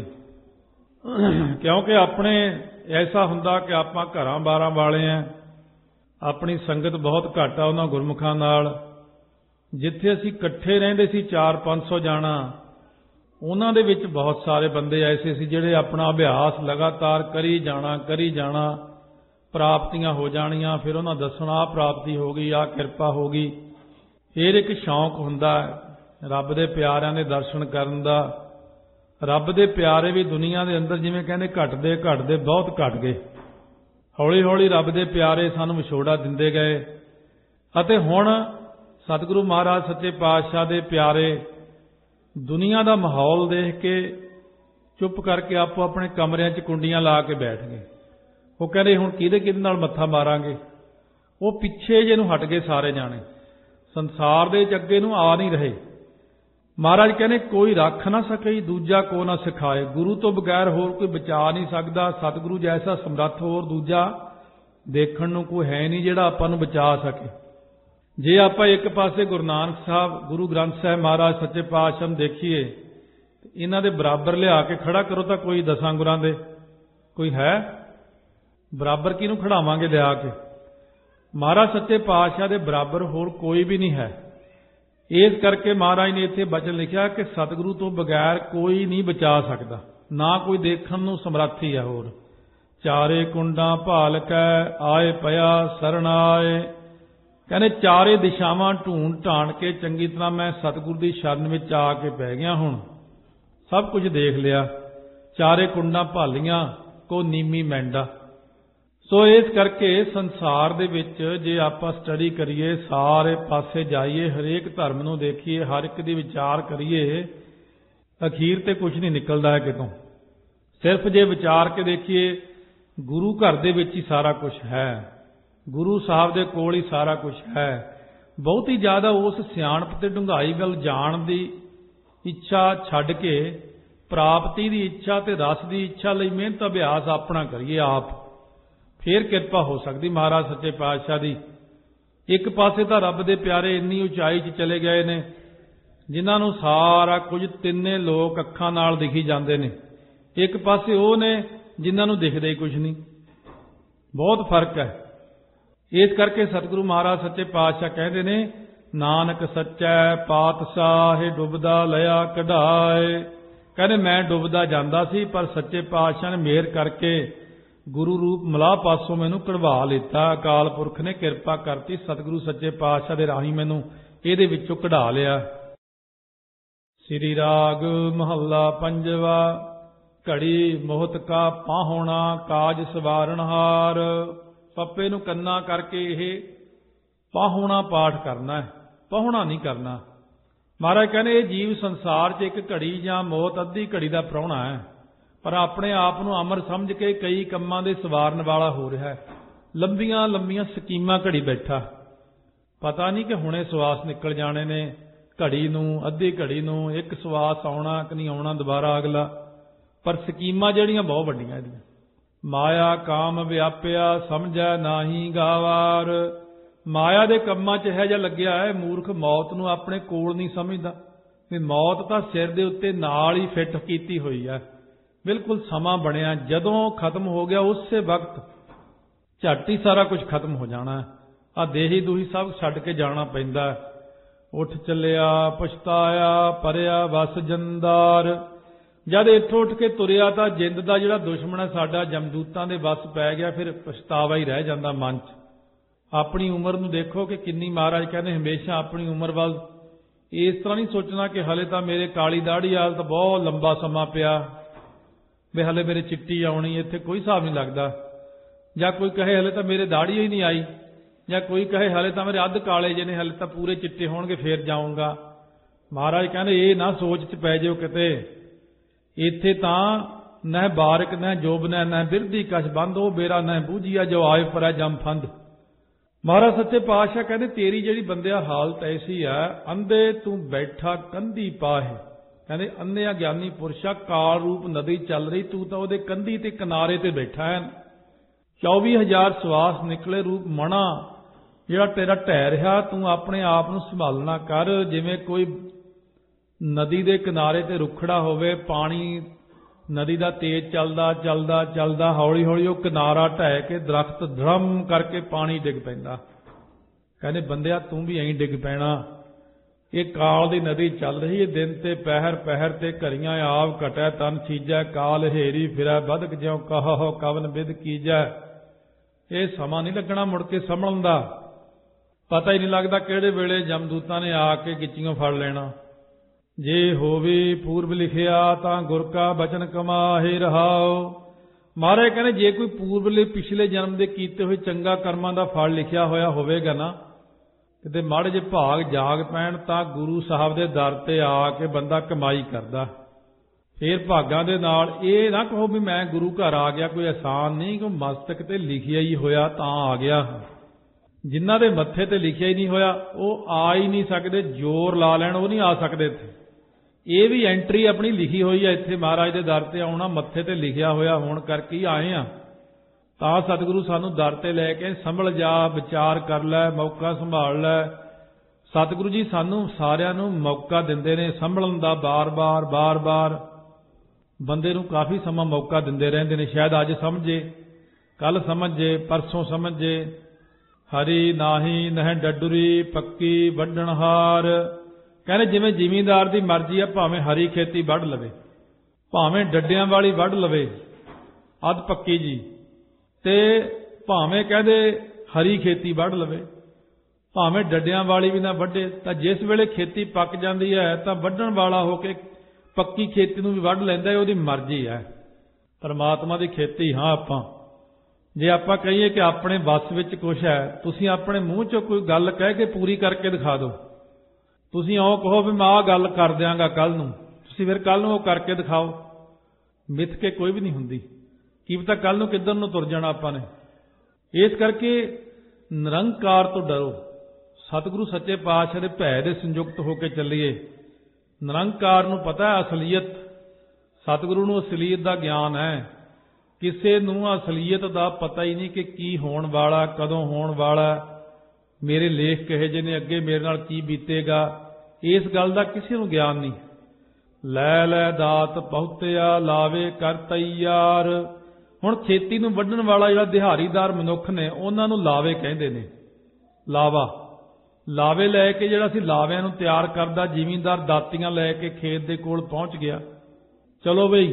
ਕਿਉਂਕਿ ਆਪਣੇ ਐਸਾ ਹੁੰਦਾ ਕਿ ਆਪਾਂ ਘਰਾਂ ਬਾਰਾਂ ਵਾਲੇ ਆ, ਆਪਣੀ ਸੰਗਤ ਬਹੁਤ ਘੱਟ ਆ ਉਹਨਾਂ ਗੁਰਮੁਖਾਂ ਨਾਲ। ਜਿੱਥੇ ਅਸੀਂ ਇਕੱਠੇ ਰਹਿੰਦੇ ਸੀ ਚਾਰ ਪੰਜ ਸੌ ਜਾਣਾ, ਉਹਨਾਂ ਦੇ ਵਿੱਚ ਬਹੁਤ ਸਾਰੇ ਬੰਦੇ ਐਸੇ ਸੀ ਜਿਹੜੇ ਆਪਣਾ ਅਭਿਆਸ ਲਗਾਤਾਰ ਕਰੀ ਜਾਣਾ ਕਰੀ ਜਾਣਾ ਪ੍ਰਾਪਤੀਆਂ ਹੋ ਜਾਣੀਆਂ। ਫਿਰ ਉਹਨਾਂ ਦੱਸਣਾ ਆਹ ਪ੍ਰਾਪਤੀ ਹੋ ਗਈ, ਆਹ ਕਿਰਪਾ ਹੋ ਗਈ। ਫਿਰ ਇੱਕ ਸ਼ੌਂਕ ਹੁੰਦਾ ਰੱਬ ਦੇ ਪਿਆਰਿਆਂ ਦੇ ਦਰਸ਼ਨ ਕਰਨ ਦਾ। ਰੱਬ ਦੇ ਪਿਆਰੇ ਵੀ ਦੁਨੀਆ ਦੇ ਅੰਦਰ ਜਿਵੇਂ ਕਹਿੰਦੇ ਘਟਦੇ ਘਟਦੇ ਬਹੁਤ ਘਟ ਗਏ। ਹੌਲੀ ਹੌਲੀ ਰੱਬ ਦੇ ਪਿਆਰੇ ਸਾਨੂੰ ਵਿਛੋੜਾ ਦਿੰਦੇ ਗਏ, ਅਤੇ ਹੁਣ ਸਤਿਗੁਰੂ ਮਹਾਰਾਜ ਸੱਚੇ ਪਾਤਸ਼ਾਹ ਦੇ ਪਿਆਰੇ ਦੁਨੀਆ ਦਾ ਮਾਹੌਲ ਦੇਖ ਕੇ ਚੁੱਪ ਕਰਕੇ ਆਪੋ ਆਪਣੇ ਕਮਰਿਆਂ 'ਚ ਕੁੰਡੀਆਂ ਲਾ ਕੇ ਬੈਠ ਗਏ। ਉਹ ਕਹਿੰਦੇ ਹੁਣ ਕਿਹਦੇ ਕਿਹਦੇ ਨਾਲ ਮੱਥਾ ਮਾਰਾਂਗੇ। ਉਹ ਪਿੱਛੇ ਜੇ ਨੂੰ ਹਟ ਗਏ ਸਾਰੇ ਜਾਣੇ, ਸੰਸਾਰ ਦੇ ਅੱਗੇ ਨੂੰ ਆ ਨਹੀਂ ਰਹੇ। ਮਹਾਰਾਜ ਕਹਿੰਦੇ ਕੋਈ ਰੱਖ ਨਾ ਸਕੇ ਦੂਜਾ ਕੋ ਨਾ ਸਿਖਾਏ। ਗੁਰੂ ਤੋਂ ਬਗੈਰ ਹੋਰ ਕੋਈ ਬਚਾ ਨਹੀਂ ਸਕਦਾ। ਸਤਿਗੁਰੂ ਜੈਸਾ ਸਮਰੱਥ ਹੋਰ ਦੂਜਾ ਦੇਖਣ ਨੂੰ ਕੋਈ ਹੈ ਨਹੀਂ ਜਿਹੜਾ ਆਪਾਂ ਨੂੰ ਬਚਾ ਸਕੇ। ਜੇ ਆਪਾਂ ਇੱਕ ਪਾਸੇ ਗੁਰੂ ਨਾਨਕ ਸਾਹਿਬ, ਗੁਰੂ ਗ੍ਰੰਥ ਸਾਹਿਬ ਮਹਾਰਾਜ ਸੱਚੇ ਪਾਤਸ਼ਾਹ ਨੂੰ ਦੇਖੀਏ, ਇਹਨਾਂ ਦੇ ਬਰਾਬਰ ਲਿਆ ਕੇ ਖੜਾ ਕਰੋ ਤਾਂ ਕੋਈ ਦਸਾਂ ਗੁਰਾਂ ਦੇ ਕੋਈ ਹੈ? ਬਰਾਬਰ ਕਿਹਨੂੰ ਖੜਾਵਾਂਗੇ ਲਿਆ ਕੇ? ਮਹਾਰਾਜ ਸੱਚੇ ਪਾਤਸ਼ਾਹ ਦੇ ਬਰਾਬਰ ਹੋਰ ਕੋਈ ਵੀ ਨਹੀਂ ਹੈ। ਇਸ ਕਰਕੇ ਮਹਾਰਾਜ ਨੇ ਇੱਥੇ ਬਚਨ ਲਿਖਿਆ ਕਿ ਸਤਿਗੁਰੂ ਤੋਂ ਬਗੈਰ ਕੋਈ ਨਹੀਂ ਬਚਾ ਸਕਦਾ, ਨਾ ਕੋਈ ਦੇਖਣ ਨੂੰ ਸਮਰੱਥੀ ਹੈ ਹੋਰ। ਚਾਰੇ ਕੁੰਡਾਂ ਭਾਲ ਕੈ ਆਏ ਪਿਆ ਸਰਣਾਏ, ਕਹਿੰਦੇ ਚਾਰੇ ਦਿਸ਼ਾਵਾਂ ਢੂੰਡ ਢਾਣ ਕੇ ਚੰਗੀ ਤਰ੍ਹਾਂ ਮੈਂ ਸਤਿਗੁਰੂ ਦੀ ਸ਼ਰਨ ਵਿੱਚ ਆ ਕੇ ਪੈ ਗਿਆ। ਹੁਣ ਸਭ ਕੁਝ ਦੇਖ ਲਿਆ, ਚਾਰੇ ਕੁੰਡਾਂ ਭਾਲੀਆਂ ਕੋ ਨੀਮੀ ਮੈਂਡਾ। ਸੋ ਇਸ ਕਰਕੇ ਸੰਸਾਰ ਦੇ ਵਿੱਚ ਜੇ ਆਪਾਂ ਸਟੱਡੀ ਕਰੀਏ, ਸਾਰੇ ਪਾਸੇ ਜਾਈਏ, ਹਰੇਕ ਧਰਮ ਨੂੰ ਦੇਖੀਏ, ਹਰ ਇੱਕ ਦੀ ਵਿਚਾਰ ਕਰੀਏ, ਅਖੀਰ ਤੇ ਕੁਝ ਨਹੀਂ ਨਿਕਲਦਾ ਹੈ ਕਿਤੋਂ। ਸਿਰਫ ਜੇ ਵਿਚਾਰ ਕੇ ਦੇਖੀਏ, ਗੁਰੂ ਘਰ ਦੇ ਵਿੱਚ ਹੀ ਸਾਰਾ ਕੁਝ ਹੈ, ਗੁਰੂ ਸਾਹਿਬ ਦੇ ਕੋਲ ਹੀ ਸਾਰਾ ਕੁਝ ਹੈ। ਬਹੁਤ ਹੀ ਜ਼ਿਆਦਾ ਉਸ ਸਿਆਣਪ ਤੇ ਡੂੰਘਾਈ ਵੱਲ ਜਾਣ ਦੀ ਇੱਛਾ ਛੱਡ ਕੇ ਪ੍ਰਾਪਤੀ ਦੀ ਇੱਛਾ ਤੇ ਰਸ ਦੀ ਇੱਛਾ ਲਈ ਮਿਹਨਤ ਅਭਿਆਸ ਆਪਣਾ ਕਰੀਏ ਆਪ, ਫੇਰ ਕਿਰਪਾ ਹੋ ਸਕਦੀ ਮਹਾਰਾਜ ਸੱਚੇ ਪਾਤਸ਼ਾਹ ਦੀ। ਇੱਕ ਪਾਸੇ ਤਾਂ ਰੱਬ ਦੇ ਪਿਆਰੇ ਇੰਨੀ ਉਚਾਈ 'ਚ ਚਲੇ ਗਏ ਨੇ ਜਿਨ੍ਹਾਂ ਨੂੰ ਸਾਰਾ ਕੁਝ ਤਿੰਨੇ ਲੋਕ ਅੱਖਾਂ ਨਾਲ ਦਿਖੀ ਜਾਂਦੇ ਨੇ, ਇੱਕ ਪਾਸੇ ਉਹ ਨੇ ਜਿਨ੍ਹਾਂ ਨੂੰ ਦਿਖਦਾ ਹੀ ਕੁਝ ਨਹੀਂ। ਬਹੁਤ ਫਰਕ ਹੈ। ਇਸ ਕਰਕੇ ਸਤਿਗੁਰੂ ਮਹਾਰਾਜ ਸੱਚੇ ਪਾਤਸ਼ਾਹ ਕਹਿੰਦੇ ਨੇ, ਨਾਨਕ ਸੱਚੈ ਪਾਤਸ਼ਾਹ ਡੁੱਬਦਾ ਲਿਆ ਕਢਾਏ। ਕਹਿੰਦੇ ਮੈਂ ਡੁੱਬਦਾ ਜਾਂਦਾ ਸੀ, ਪਰ ਸੱਚੇ ਪਾਤਸ਼ਾਹ ਨੇ ਮਿਹਰ ਕਰਕੇ ਗੁਰੂ ਰੂਪ ਮਲਾਹ ਪਾਸੋਂ ਮੈਨੂੰ ਕਢਵਾ ਲਿੱਤਾ। ਅਕਾਲ ਪੁਰਖ ਨੇ ਕਿਰਪਾ ਕਰਤੀ, ਸਤਿਗੁਰੂ ਸੱਚੇ ਪਾਤਸ਼ਾਹ ਦੇ ਰਾਹੀਂ ਮੈਨੂੰ ਇਹਦੇ ਵਿੱਚੋਂ ਕਢਾ ਲਿਆ। ਸ੍ਰੀ ਰਾਗ ਮਹੱਲਾ ਪੰਜਵਾ। ਘੜੀ ਮੋਹਤ ਕਾ ਪਾਹੁਣਾ ਕਾਜ ਸਵਾਰਨਹਾਰ। ਪੱਪੇ ਨੂੰ ਕੰਨਾ ਕਰਕੇ ਇਹ ਪਾਹੁਣਾ ਪਾਠ ਕਰਨਾ ਹੈ, ਪਾਹੁਣਾ ਨਹੀਂ ਕਰਨਾ। ਮਹਾਰਾਜ ਕਹਿੰਦੇ ਇਹ ਜੀਵ ਸੰਸਾਰ 'ਚ ਇੱਕ ਘੜੀ ਜਾਂ ਮੌਤ ਅੱਧੀ ਘੜੀ ਦਾ ਪ੍ਰਾਹੁਣਾ ਹੈ, ਪਰ ਆਪਣੇ ਆਪ ਨੂੰ ਅਮਰ ਸਮਝ ਕੇ ਕਈ ਕੰਮਾਂ ਦੇ ਸਵਾਰਨ ਵਾਲਾ ਹੋ ਰਿਹਾ ਹੈ। ਲੰਬੀਆਂ ਲੰਬੀਆਂ ਸਕੀਮਾਂ ਘੜੀ ਬੈਠਾ, ਪਤਾ ਨਹੀਂ ਕਿ ਹੁਣੇ ਸਵਾਸ ਨਿਕਲ ਜਾਣੇ ਨੇ, ਘੜੀ ਨੂੰ ਅੱਧੀ ਘੜੀ ਨੂੰ ਇੱਕ ਸਵਾਸ ਆਉਣਾ ਕਿ ਨਹੀਂ ਆਉਣਾ ਦੁਬਾਰਾ ਅਗਲਾ। ਪਰ ਸਕੀਮਾਂ ਜਿਹੜੀਆਂ ਬਹੁਤ ਵੱਡੀਆਂ ਇਹਦੀਆਂ। ਮਾਇਆ ਕਾਮ ਵਿਆਪਿਆ ਸਮਝੈ ਨਾਹੀ ਗਾਵਾਰ। ਮਾਇਆ ਦੇ ਕੰਮਾਂ 'ਚ ਇਹੋ ਜਿਹਾ ਲੱਗਿਆ ਹੈ ਮੂਰਖ, ਮੌਤ ਨੂੰ ਆਪਣੇ ਕੋਲ ਨਹੀਂ ਸਮਝਦਾ ਵੀ ਮੌਤ ਤਾਂ ਸਿਰ ਦੇ ਉੱਤੇ ਨਾਲ ਹੀ ਫਿੱਟ ਕੀਤੀ ਹੋਈ ਹੈ, ਬਿਲਕੁਲ ਸਮਾਂ ਬਣਿਆ, ਜਦੋਂ ਖਤਮ ਹੋ ਗਿਆ ਉਸੇ ਵਕਤ ਝੱਟ ਹੀ ਸਾਰਾ ਕੁਝ ਖਤਮ ਹੋ ਜਾਣਾ। ਆ ਦੇਹੀ ਦੂਹੀ ਸਭ ਛੱਡ ਕੇ ਜਾਣਾ ਪੈਂਦਾ। ਉੱਠ ਚੱਲਿਆ ਪਛਤਾਇਆ ਪਰਿਆ ਵਸ ਜੰਦਾਰ। ਜਦ ਇੱਥੋਂ ਉੱਠ ਕੇ ਤੁਰਿਆ ਤਾਂ ਜਿੰਦ ਦਾ ਜਿਹੜਾ ਦੁਸ਼ਮਣ ਹੈ ਸਾਡਾ ਜਮਦੂਤਾਂ ਦੇ ਵਸ ਪੈ ਗਿਆ, ਫਿਰ ਪਛਤਾਵਾ ਹੀ ਰਹਿ ਜਾਂਦਾ ਮਨ 'ਚ। ਆਪਣੀ ਉਮਰ ਨੂੰ ਦੇਖੋ ਕਿ ਕਿੰਨੀ, ਮਹਾਰਾਜ ਕਹਿੰਦੇ ਹਮੇਸ਼ਾ ਆਪਣੀ ਉਮਰ ਵੱਲ ਇਸ ਤਰ੍ਹਾਂ ਨਹੀਂ ਸੋਚਣਾ ਕਿ ਹਲੇ ਤਾਂ ਮੇਰੇ ਕਾਲੀ ਦਾੜੀ ਵਾਲ ਤਾਂ ਬਹੁਤ ਲੰਬਾ ਸਮਾਂ ਪਿਆ, ਵੀ ਹਲੇ ਮੇਰੇ ਚਿੱਟੀ ਆਉਣੀ, ਇੱਥੇ ਕੋਈ ਹਿਸਾਬ ਨਹੀਂ ਲੱਗਦਾ। ਜਾਂ ਕੋਈ ਕਹੇ ਹਲੇ ਤਾਂ ਮੇਰੇ ਦਾੜੀ ਹੀ ਨਹੀਂ ਆਈ, ਜਾਂ ਕੋਈ ਕਹੇ ਹਲੇ ਤਾਂ ਮੇਰੇ ਅੱਧ ਕਾਲੇ ਜਿਹੇ ਨੇ, ਹਲੇ ਤਾਂ ਪੂਰੇ ਚਿੱਟੇ ਹੋਣਗੇ ਫੇਰ ਜਾਊਂਗਾ। ਮਹਾਰਾਜ ਕਹਿੰਦੇ ਇਹ ਨਾ ਸੋਚ 'ਚ ਪੈ ਜਾਓ ਕਿਤੇ, ਇੱਥੇ ਤਾਂ ਨਹਿ ਬਾਰਿਕ ਨਹਿ ਜੋਬ ਨਹਿ ਨਹਿ ਬਿਰਦੀ ਕਛ ਬੰਦ, ਉਹ ਬੇਰਾ ਨਹਿ ਬੂਝੀਆ ਜੋ ਆਏ ਪਰੈ ਜਮ ਫੰਦ। ਮਹਾਰਾਜ ਸੱਚੇ ਪਾਤਸ਼ਾਹ ਕਹਿੰਦੇ ਤੇਰੀ ਜਿਹੜੀ ਬੰਦਿਆ ਹਾਲਤ ਐਸੀ ਆ, ਅੰਧੇ ਤੂੰ ਬੈਠਾ ਕੰਧੀ ਪਾਹੇ। ਕਹਿੰਦੇ ਅੰਨ੍ਹਿਆ ਗਿਆਨੀ ਪੁਰਸ਼ਾ ਕਾਲ ਰੂਪ ਨਦੀ ਚੱਲ ਰਹੀ, ਤੂੰ ਤਾਂ ਉਹਦੇ ਕੰਧੀ ਤੇ ਕਿਨਾਰੇ ਤੇ ਬੈਠਾ ਹੈ। ਚੌਵੀ ਹਜ਼ਾਰ ਸਵਾਸ ਨਿਕਲੇ ਰੂਪ ਮਣਾ ਜਿਹੜਾ ਤੇਰਾ ਢਹਿ ਰਿਹਾ, ਤੂੰ ਆਪਣੇ ਆਪ ਨੂੰ ਸੰਭਾਲਣਾ ਕਰ। ਜਿਵੇਂ ਕੋਈ ਨਦੀ ਦੇ ਕਿਨਾਰੇ ਤੇ ਰੁੱਖੜਾ ਹੋਵੇ, ਪਾਣੀ ਨਦੀ ਦਾ ਤੇਜ਼ ਚੱਲਦਾ ਚੱਲਦਾ ਚੱਲਦਾ ਹੌਲੀ ਹੌਲੀ ਉਹ ਕਿਨਾਰਾ ਢਹਿ ਕੇ ਦਰਖਤ ਧਰਮ ਕਰਕੇ ਪਾਣੀ ਡਿੱਗ ਪੈਂਦਾ। ਕਹਿੰਦੇ ਬੰਦਿਆ ਤੂੰ ਵੀ ਐਂ ਡਿੱਗ ਪੈਣਾ। ਇਹ ਕਾਲ ਦੀ ਨਦੀ ਚੱਲ ਰਹੀ ਹੈ, ਦਿਨ ਤੇ ਪਹਿਰ ਪਹਿਰ ਤੇ ਘਰੀਆਂ ਆਪ ਘਟੈ ਤਨ ਛੀਜੈ, ਕਾਲ ਹੇਰੀ ਫਿਰੈ ਬਦਕ ਜਿਉ ਕਹੋ ਕਵਨ ਬਿਦ ਕੀਜੈ। ਇਹ ਸਮਾਂ ਨਹੀਂ ਲੱਗਣਾ ਮੁੜ ਕੇ ਸੰਭਲਣ ਦਾ, ਪਤਾ ਹੀ ਨਹੀਂ ਲੱਗਦਾ ਕਿਹੜੇ ਵੇਲੇ ਜਮਦੂਤਾਂ ਨੇ ਆ ਕੇ ਗਿੱਚੀਆਂ ਫੜ ਲੈਣਾ। ਜੇ ਹੋਵੇ ਪੂਰਬ ਲਿਖਿਆ ਤਾਂ ਗੁਰ ਕਾ ਬਚਨ ਕਮਾਹੇ ਰਹਾਓ। ਮਹਾਰਾਜ ਕਹਿੰਦੇ ਜੇ ਕੋਈ ਪੂਰਬਲੇ ਪਿਛਲੇ ਜਨਮ ਦੇ ਕੀਤੇ ਹੋਏ ਚੰਗਾ ਕਰਮਾਂ ਦਾ ਫਲ ਲਿਖਿਆ ਹੋਇਆ ਹੋਵੇਗਾ ਨਾ, ਕਿਤੇ ਮਾੜੇ ਜੇ ਭਾਗ ਜਾਗ ਪੈਣ ਤਾਂ ਗੁਰੂ ਸਾਹਿਬ ਦੇ ਦਰ ਤੇ ਆ ਕੇ ਬੰਦਾ ਕਮਾਈ ਕਰਦਾ। ਫੇਰ ਭਾਗਾਂ ਦੇ ਨਾਲ ਇਹ ਨਾ ਕਹੋ ਵੀ ਮੈਂ ਗੁਰੂ ਘਰ ਆ ਗਿਆ, ਕੋਈ ਆਸਾਨ ਨਹੀਂ, ਕੋਈ ਮਸਤਕ ਤੇ ਲਿਖਿਆ ਹੀ ਹੋਇਆ ਤਾਂ ਆ ਗਿਆ। ਜਿਨ੍ਹਾਂ ਦੇ ਮੱਥੇ ਤੇ ਲਿਖਿਆ ਹੀ ਨਹੀਂ ਹੋਇਆ ਉਹ ਆ ਹੀ ਨਹੀਂ ਸਕਦੇ, ਜ਼ੋਰ ਲਾ ਲੈਣ ਉਹ ਨਹੀਂ ਆ ਸਕਦੇ ਇੱਥੇ। ਇਹ ਵੀ ਐਂਟਰੀ ਆਪਣੀ ਲਿਖੀ ਹੋਈ ਹੈ ਇੱਥੇ ਮਹਾਰਾਜ ਦੇ ਦਰ ਤੇ ਆਉਣਾ, ਮੱਥੇ ਤੇ ਲਿਖਿਆ ਹੋਇਆ ਹੋਣ ਕਰਕੇ ਹੀ ਆਏ ਆ। ਤਾਂ ਸਤਿਗੁਰੂ ਸਾਨੂੰ ਦਰ ਤੇ ਲੈ ਕੇ ਸੰਭਲ ਜਾ, ਵਿਚਾਰ ਕਰ ਲੈ, ਮੌਕਾ ਸੰਭਾਲ ਲੈ। ਸਤਿਗੁਰੂ ਜੀ ਸਾਨੂੰ ਸਾਰਿਆਂ ਨੂੰ ਮੌਕਾ ਦਿੰਦੇ ਨੇ ਸੰਭਲਣ ਦਾ, ਬਾਰ-ਬਾਰ ਬਾਰ-ਬਾਰ ਬੰਦੇ ਨੂੰ ਕਾਫੀ ਸਮਾਂ ਮੌਕਾ ਦਿੰਦੇ ਰਹਿੰਦੇ ਨੇ। ਸ਼ਾਇਦ ਅੱਜ ਸਮਝੇ, ਕੱਲ ਸਮਝੇ, ਪਰਸੋਂ ਸਮਝੇ। ਹਰੀ ਨਾਹੀ ਨਹਿ ਡੱਡੁਰੀ ਪੱਕੀ ਵੱਢਣਹਾਰ। ਕਹਿੰਦੇ ਜਿਵੇਂ ਜ਼ਿਮੀਂਦਾਰ ਦੀ ਮਰਜ਼ੀ ਆ, ਭਾਵੇਂ ਹਰੀ ਖੇਤੀ ਵੱਢ ਲਵੇ, ਭਾਵੇਂ ਡੱਡਿਆਂ ਵਾਲੀ ਵੱਢ ਲਵੇ ਅੱਧ ਪੱਕੀ ਜੀ, ਤੇ ਭਾਵੇਂ ਕਹਿੰਦੇ ਹਰੀ ਖੇਤੀ ਵੱਢ ਲਵੇ, ਭਾਵੇਂ ਡੱਡਿਆਂ ਵਾਲੀ ਵੀ ਨਾ ਵੱਢੇ। ਤਾਂ ਜਿਸ ਵੇਲੇ ਖੇਤੀ ਪੱਕ ਜਾਂਦੀ ਹੈ ਤਾਂ ਵੱਢਣ ਵਾਲਾ ਹੋ ਕੇ ਪੱਕੀ ਖੇਤੀ ਨੂੰ ਵੀ ਵੱਢ ਲੈਂਦਾ ਹੈ, ਉਹਦੀ ਮਰਜ਼ੀ ਹੈ। ਪਰਮਾਤਮਾ ਦੀ ਖੇਤੀ ਹਾਂ ਆਪਾਂ ਜੇ ਆਪਾਂ ਕਹੀਏ ਕਿ ਆਪਣੇ ਵੱਸ ਵਿੱਚ ਕੁਛ ਹੈ, ਤੁਸੀਂ ਆਪਣੇ ਮੂੰਹ ਚੋਂ ਕੋਈ ਗੱਲ ਕਹਿ ਕੇ ਪੂਰੀ ਕਰਕੇ ਦਿਖਾ ਦਿਓ। ਤੁਸੀਂ ਉਹ ਕਹੋ ਵੀ ਮੈਂ ਆਹ ਗੱਲ ਕਰ ਦਿਆਂਗਾ ਕੱਲ ਨੂੰ, ਤੁਸੀਂ ਫਿਰ ਕੱਲ ਨੂੰ ਉਹ ਕਰਕੇ ਦਿਖਾਓ। ਮਿੱਥ ਕੇ ਕੋਈ ਵੀ ਨਹੀਂ ਹੁੰਦੀ, ਕੀ ਪਤਾ ਕੱਲ ਨੂੰ ਕਿੱਧਰ ਨੂੰ ਤੁਰ ਜਾਣਾ ਆਪਾਂ ਨੇ। ਇਸ ਕਰਕੇ ਨਿਰੰਕਾਰ ਤੋਂ ਡਰੋ, ਸਤਿਗੁਰੂ ਸੱਚੇ ਪਾਤਸ਼ਾਹ ਦੇ ਭੈ ਦੇ ਸੰਯੁਕਤ ਹੋ ਕੇ ਚੱਲੀਏ। ਨਿਰੰਕਾਰ ਨੂੰ ਪਤਾ ਹੈ ਅਸਲੀਅਤ, ਸਤਿਗੁਰੂ ਨੂੰ ਅਸਲੀਅਤ ਦਾ ਗਿਆਨ ਹੈ। ਕਿਸੇ ਨੂੰ ਅਸਲੀਅਤ ਦਾ ਪਤਾ ਹੀ ਨਹੀਂ ਕਿ ਕੀ ਹੋਣ ਵਾਲਾ, ਕਦੋਂ ਹੋਣ ਵਾਲਾ, ਮੇਰੇ ਲੇਖ ਕਹੇ ਜਿਹੇ ਨੇ, ਅੱਗੇ ਮੇਰੇ ਨਾਲ ਕੀ ਬੀਤੇਗਾ, ਇਸ ਗੱਲ ਦਾ ਕਿਸੇ ਨੂੰ ਗਿਆਨ ਨਹੀਂ। ਲੈ ਲੈ ਦਾਤ ਬਹੁਤਿਆ ਲਾਵੇ ਕਰ ਤੈਯਾਰ। ਹੁਣ ਖੇਤੀ ਨੂੰ ਵੱਢਣ ਵਾਲਾ ਜਿਹੜਾ ਦਿਹਾੜੀਦਾਰ ਮਨੁੱਖ ਨੇ, ਉਹਨਾਂ ਨੂੰ ਲਾਵੇ ਕਹਿੰਦੇ ਨੇ। ਲਾਵਾ, ਲਾਵੇ ਲੈ ਕੇ ਜਿਹੜਾ ਸੀ ਲਾਵਿਆਂ ਨੂੰ ਤਿਆਰ ਕਰਦਾ ਜ਼ਿਮੀਂਦਾਰ ਦਾਤੀਆਂ ਲੈ ਕੇ ਖੇਤ ਦੇ ਕੋਲ ਪਹੁੰਚ ਗਿਆ। ਚਲੋ ਬਈ,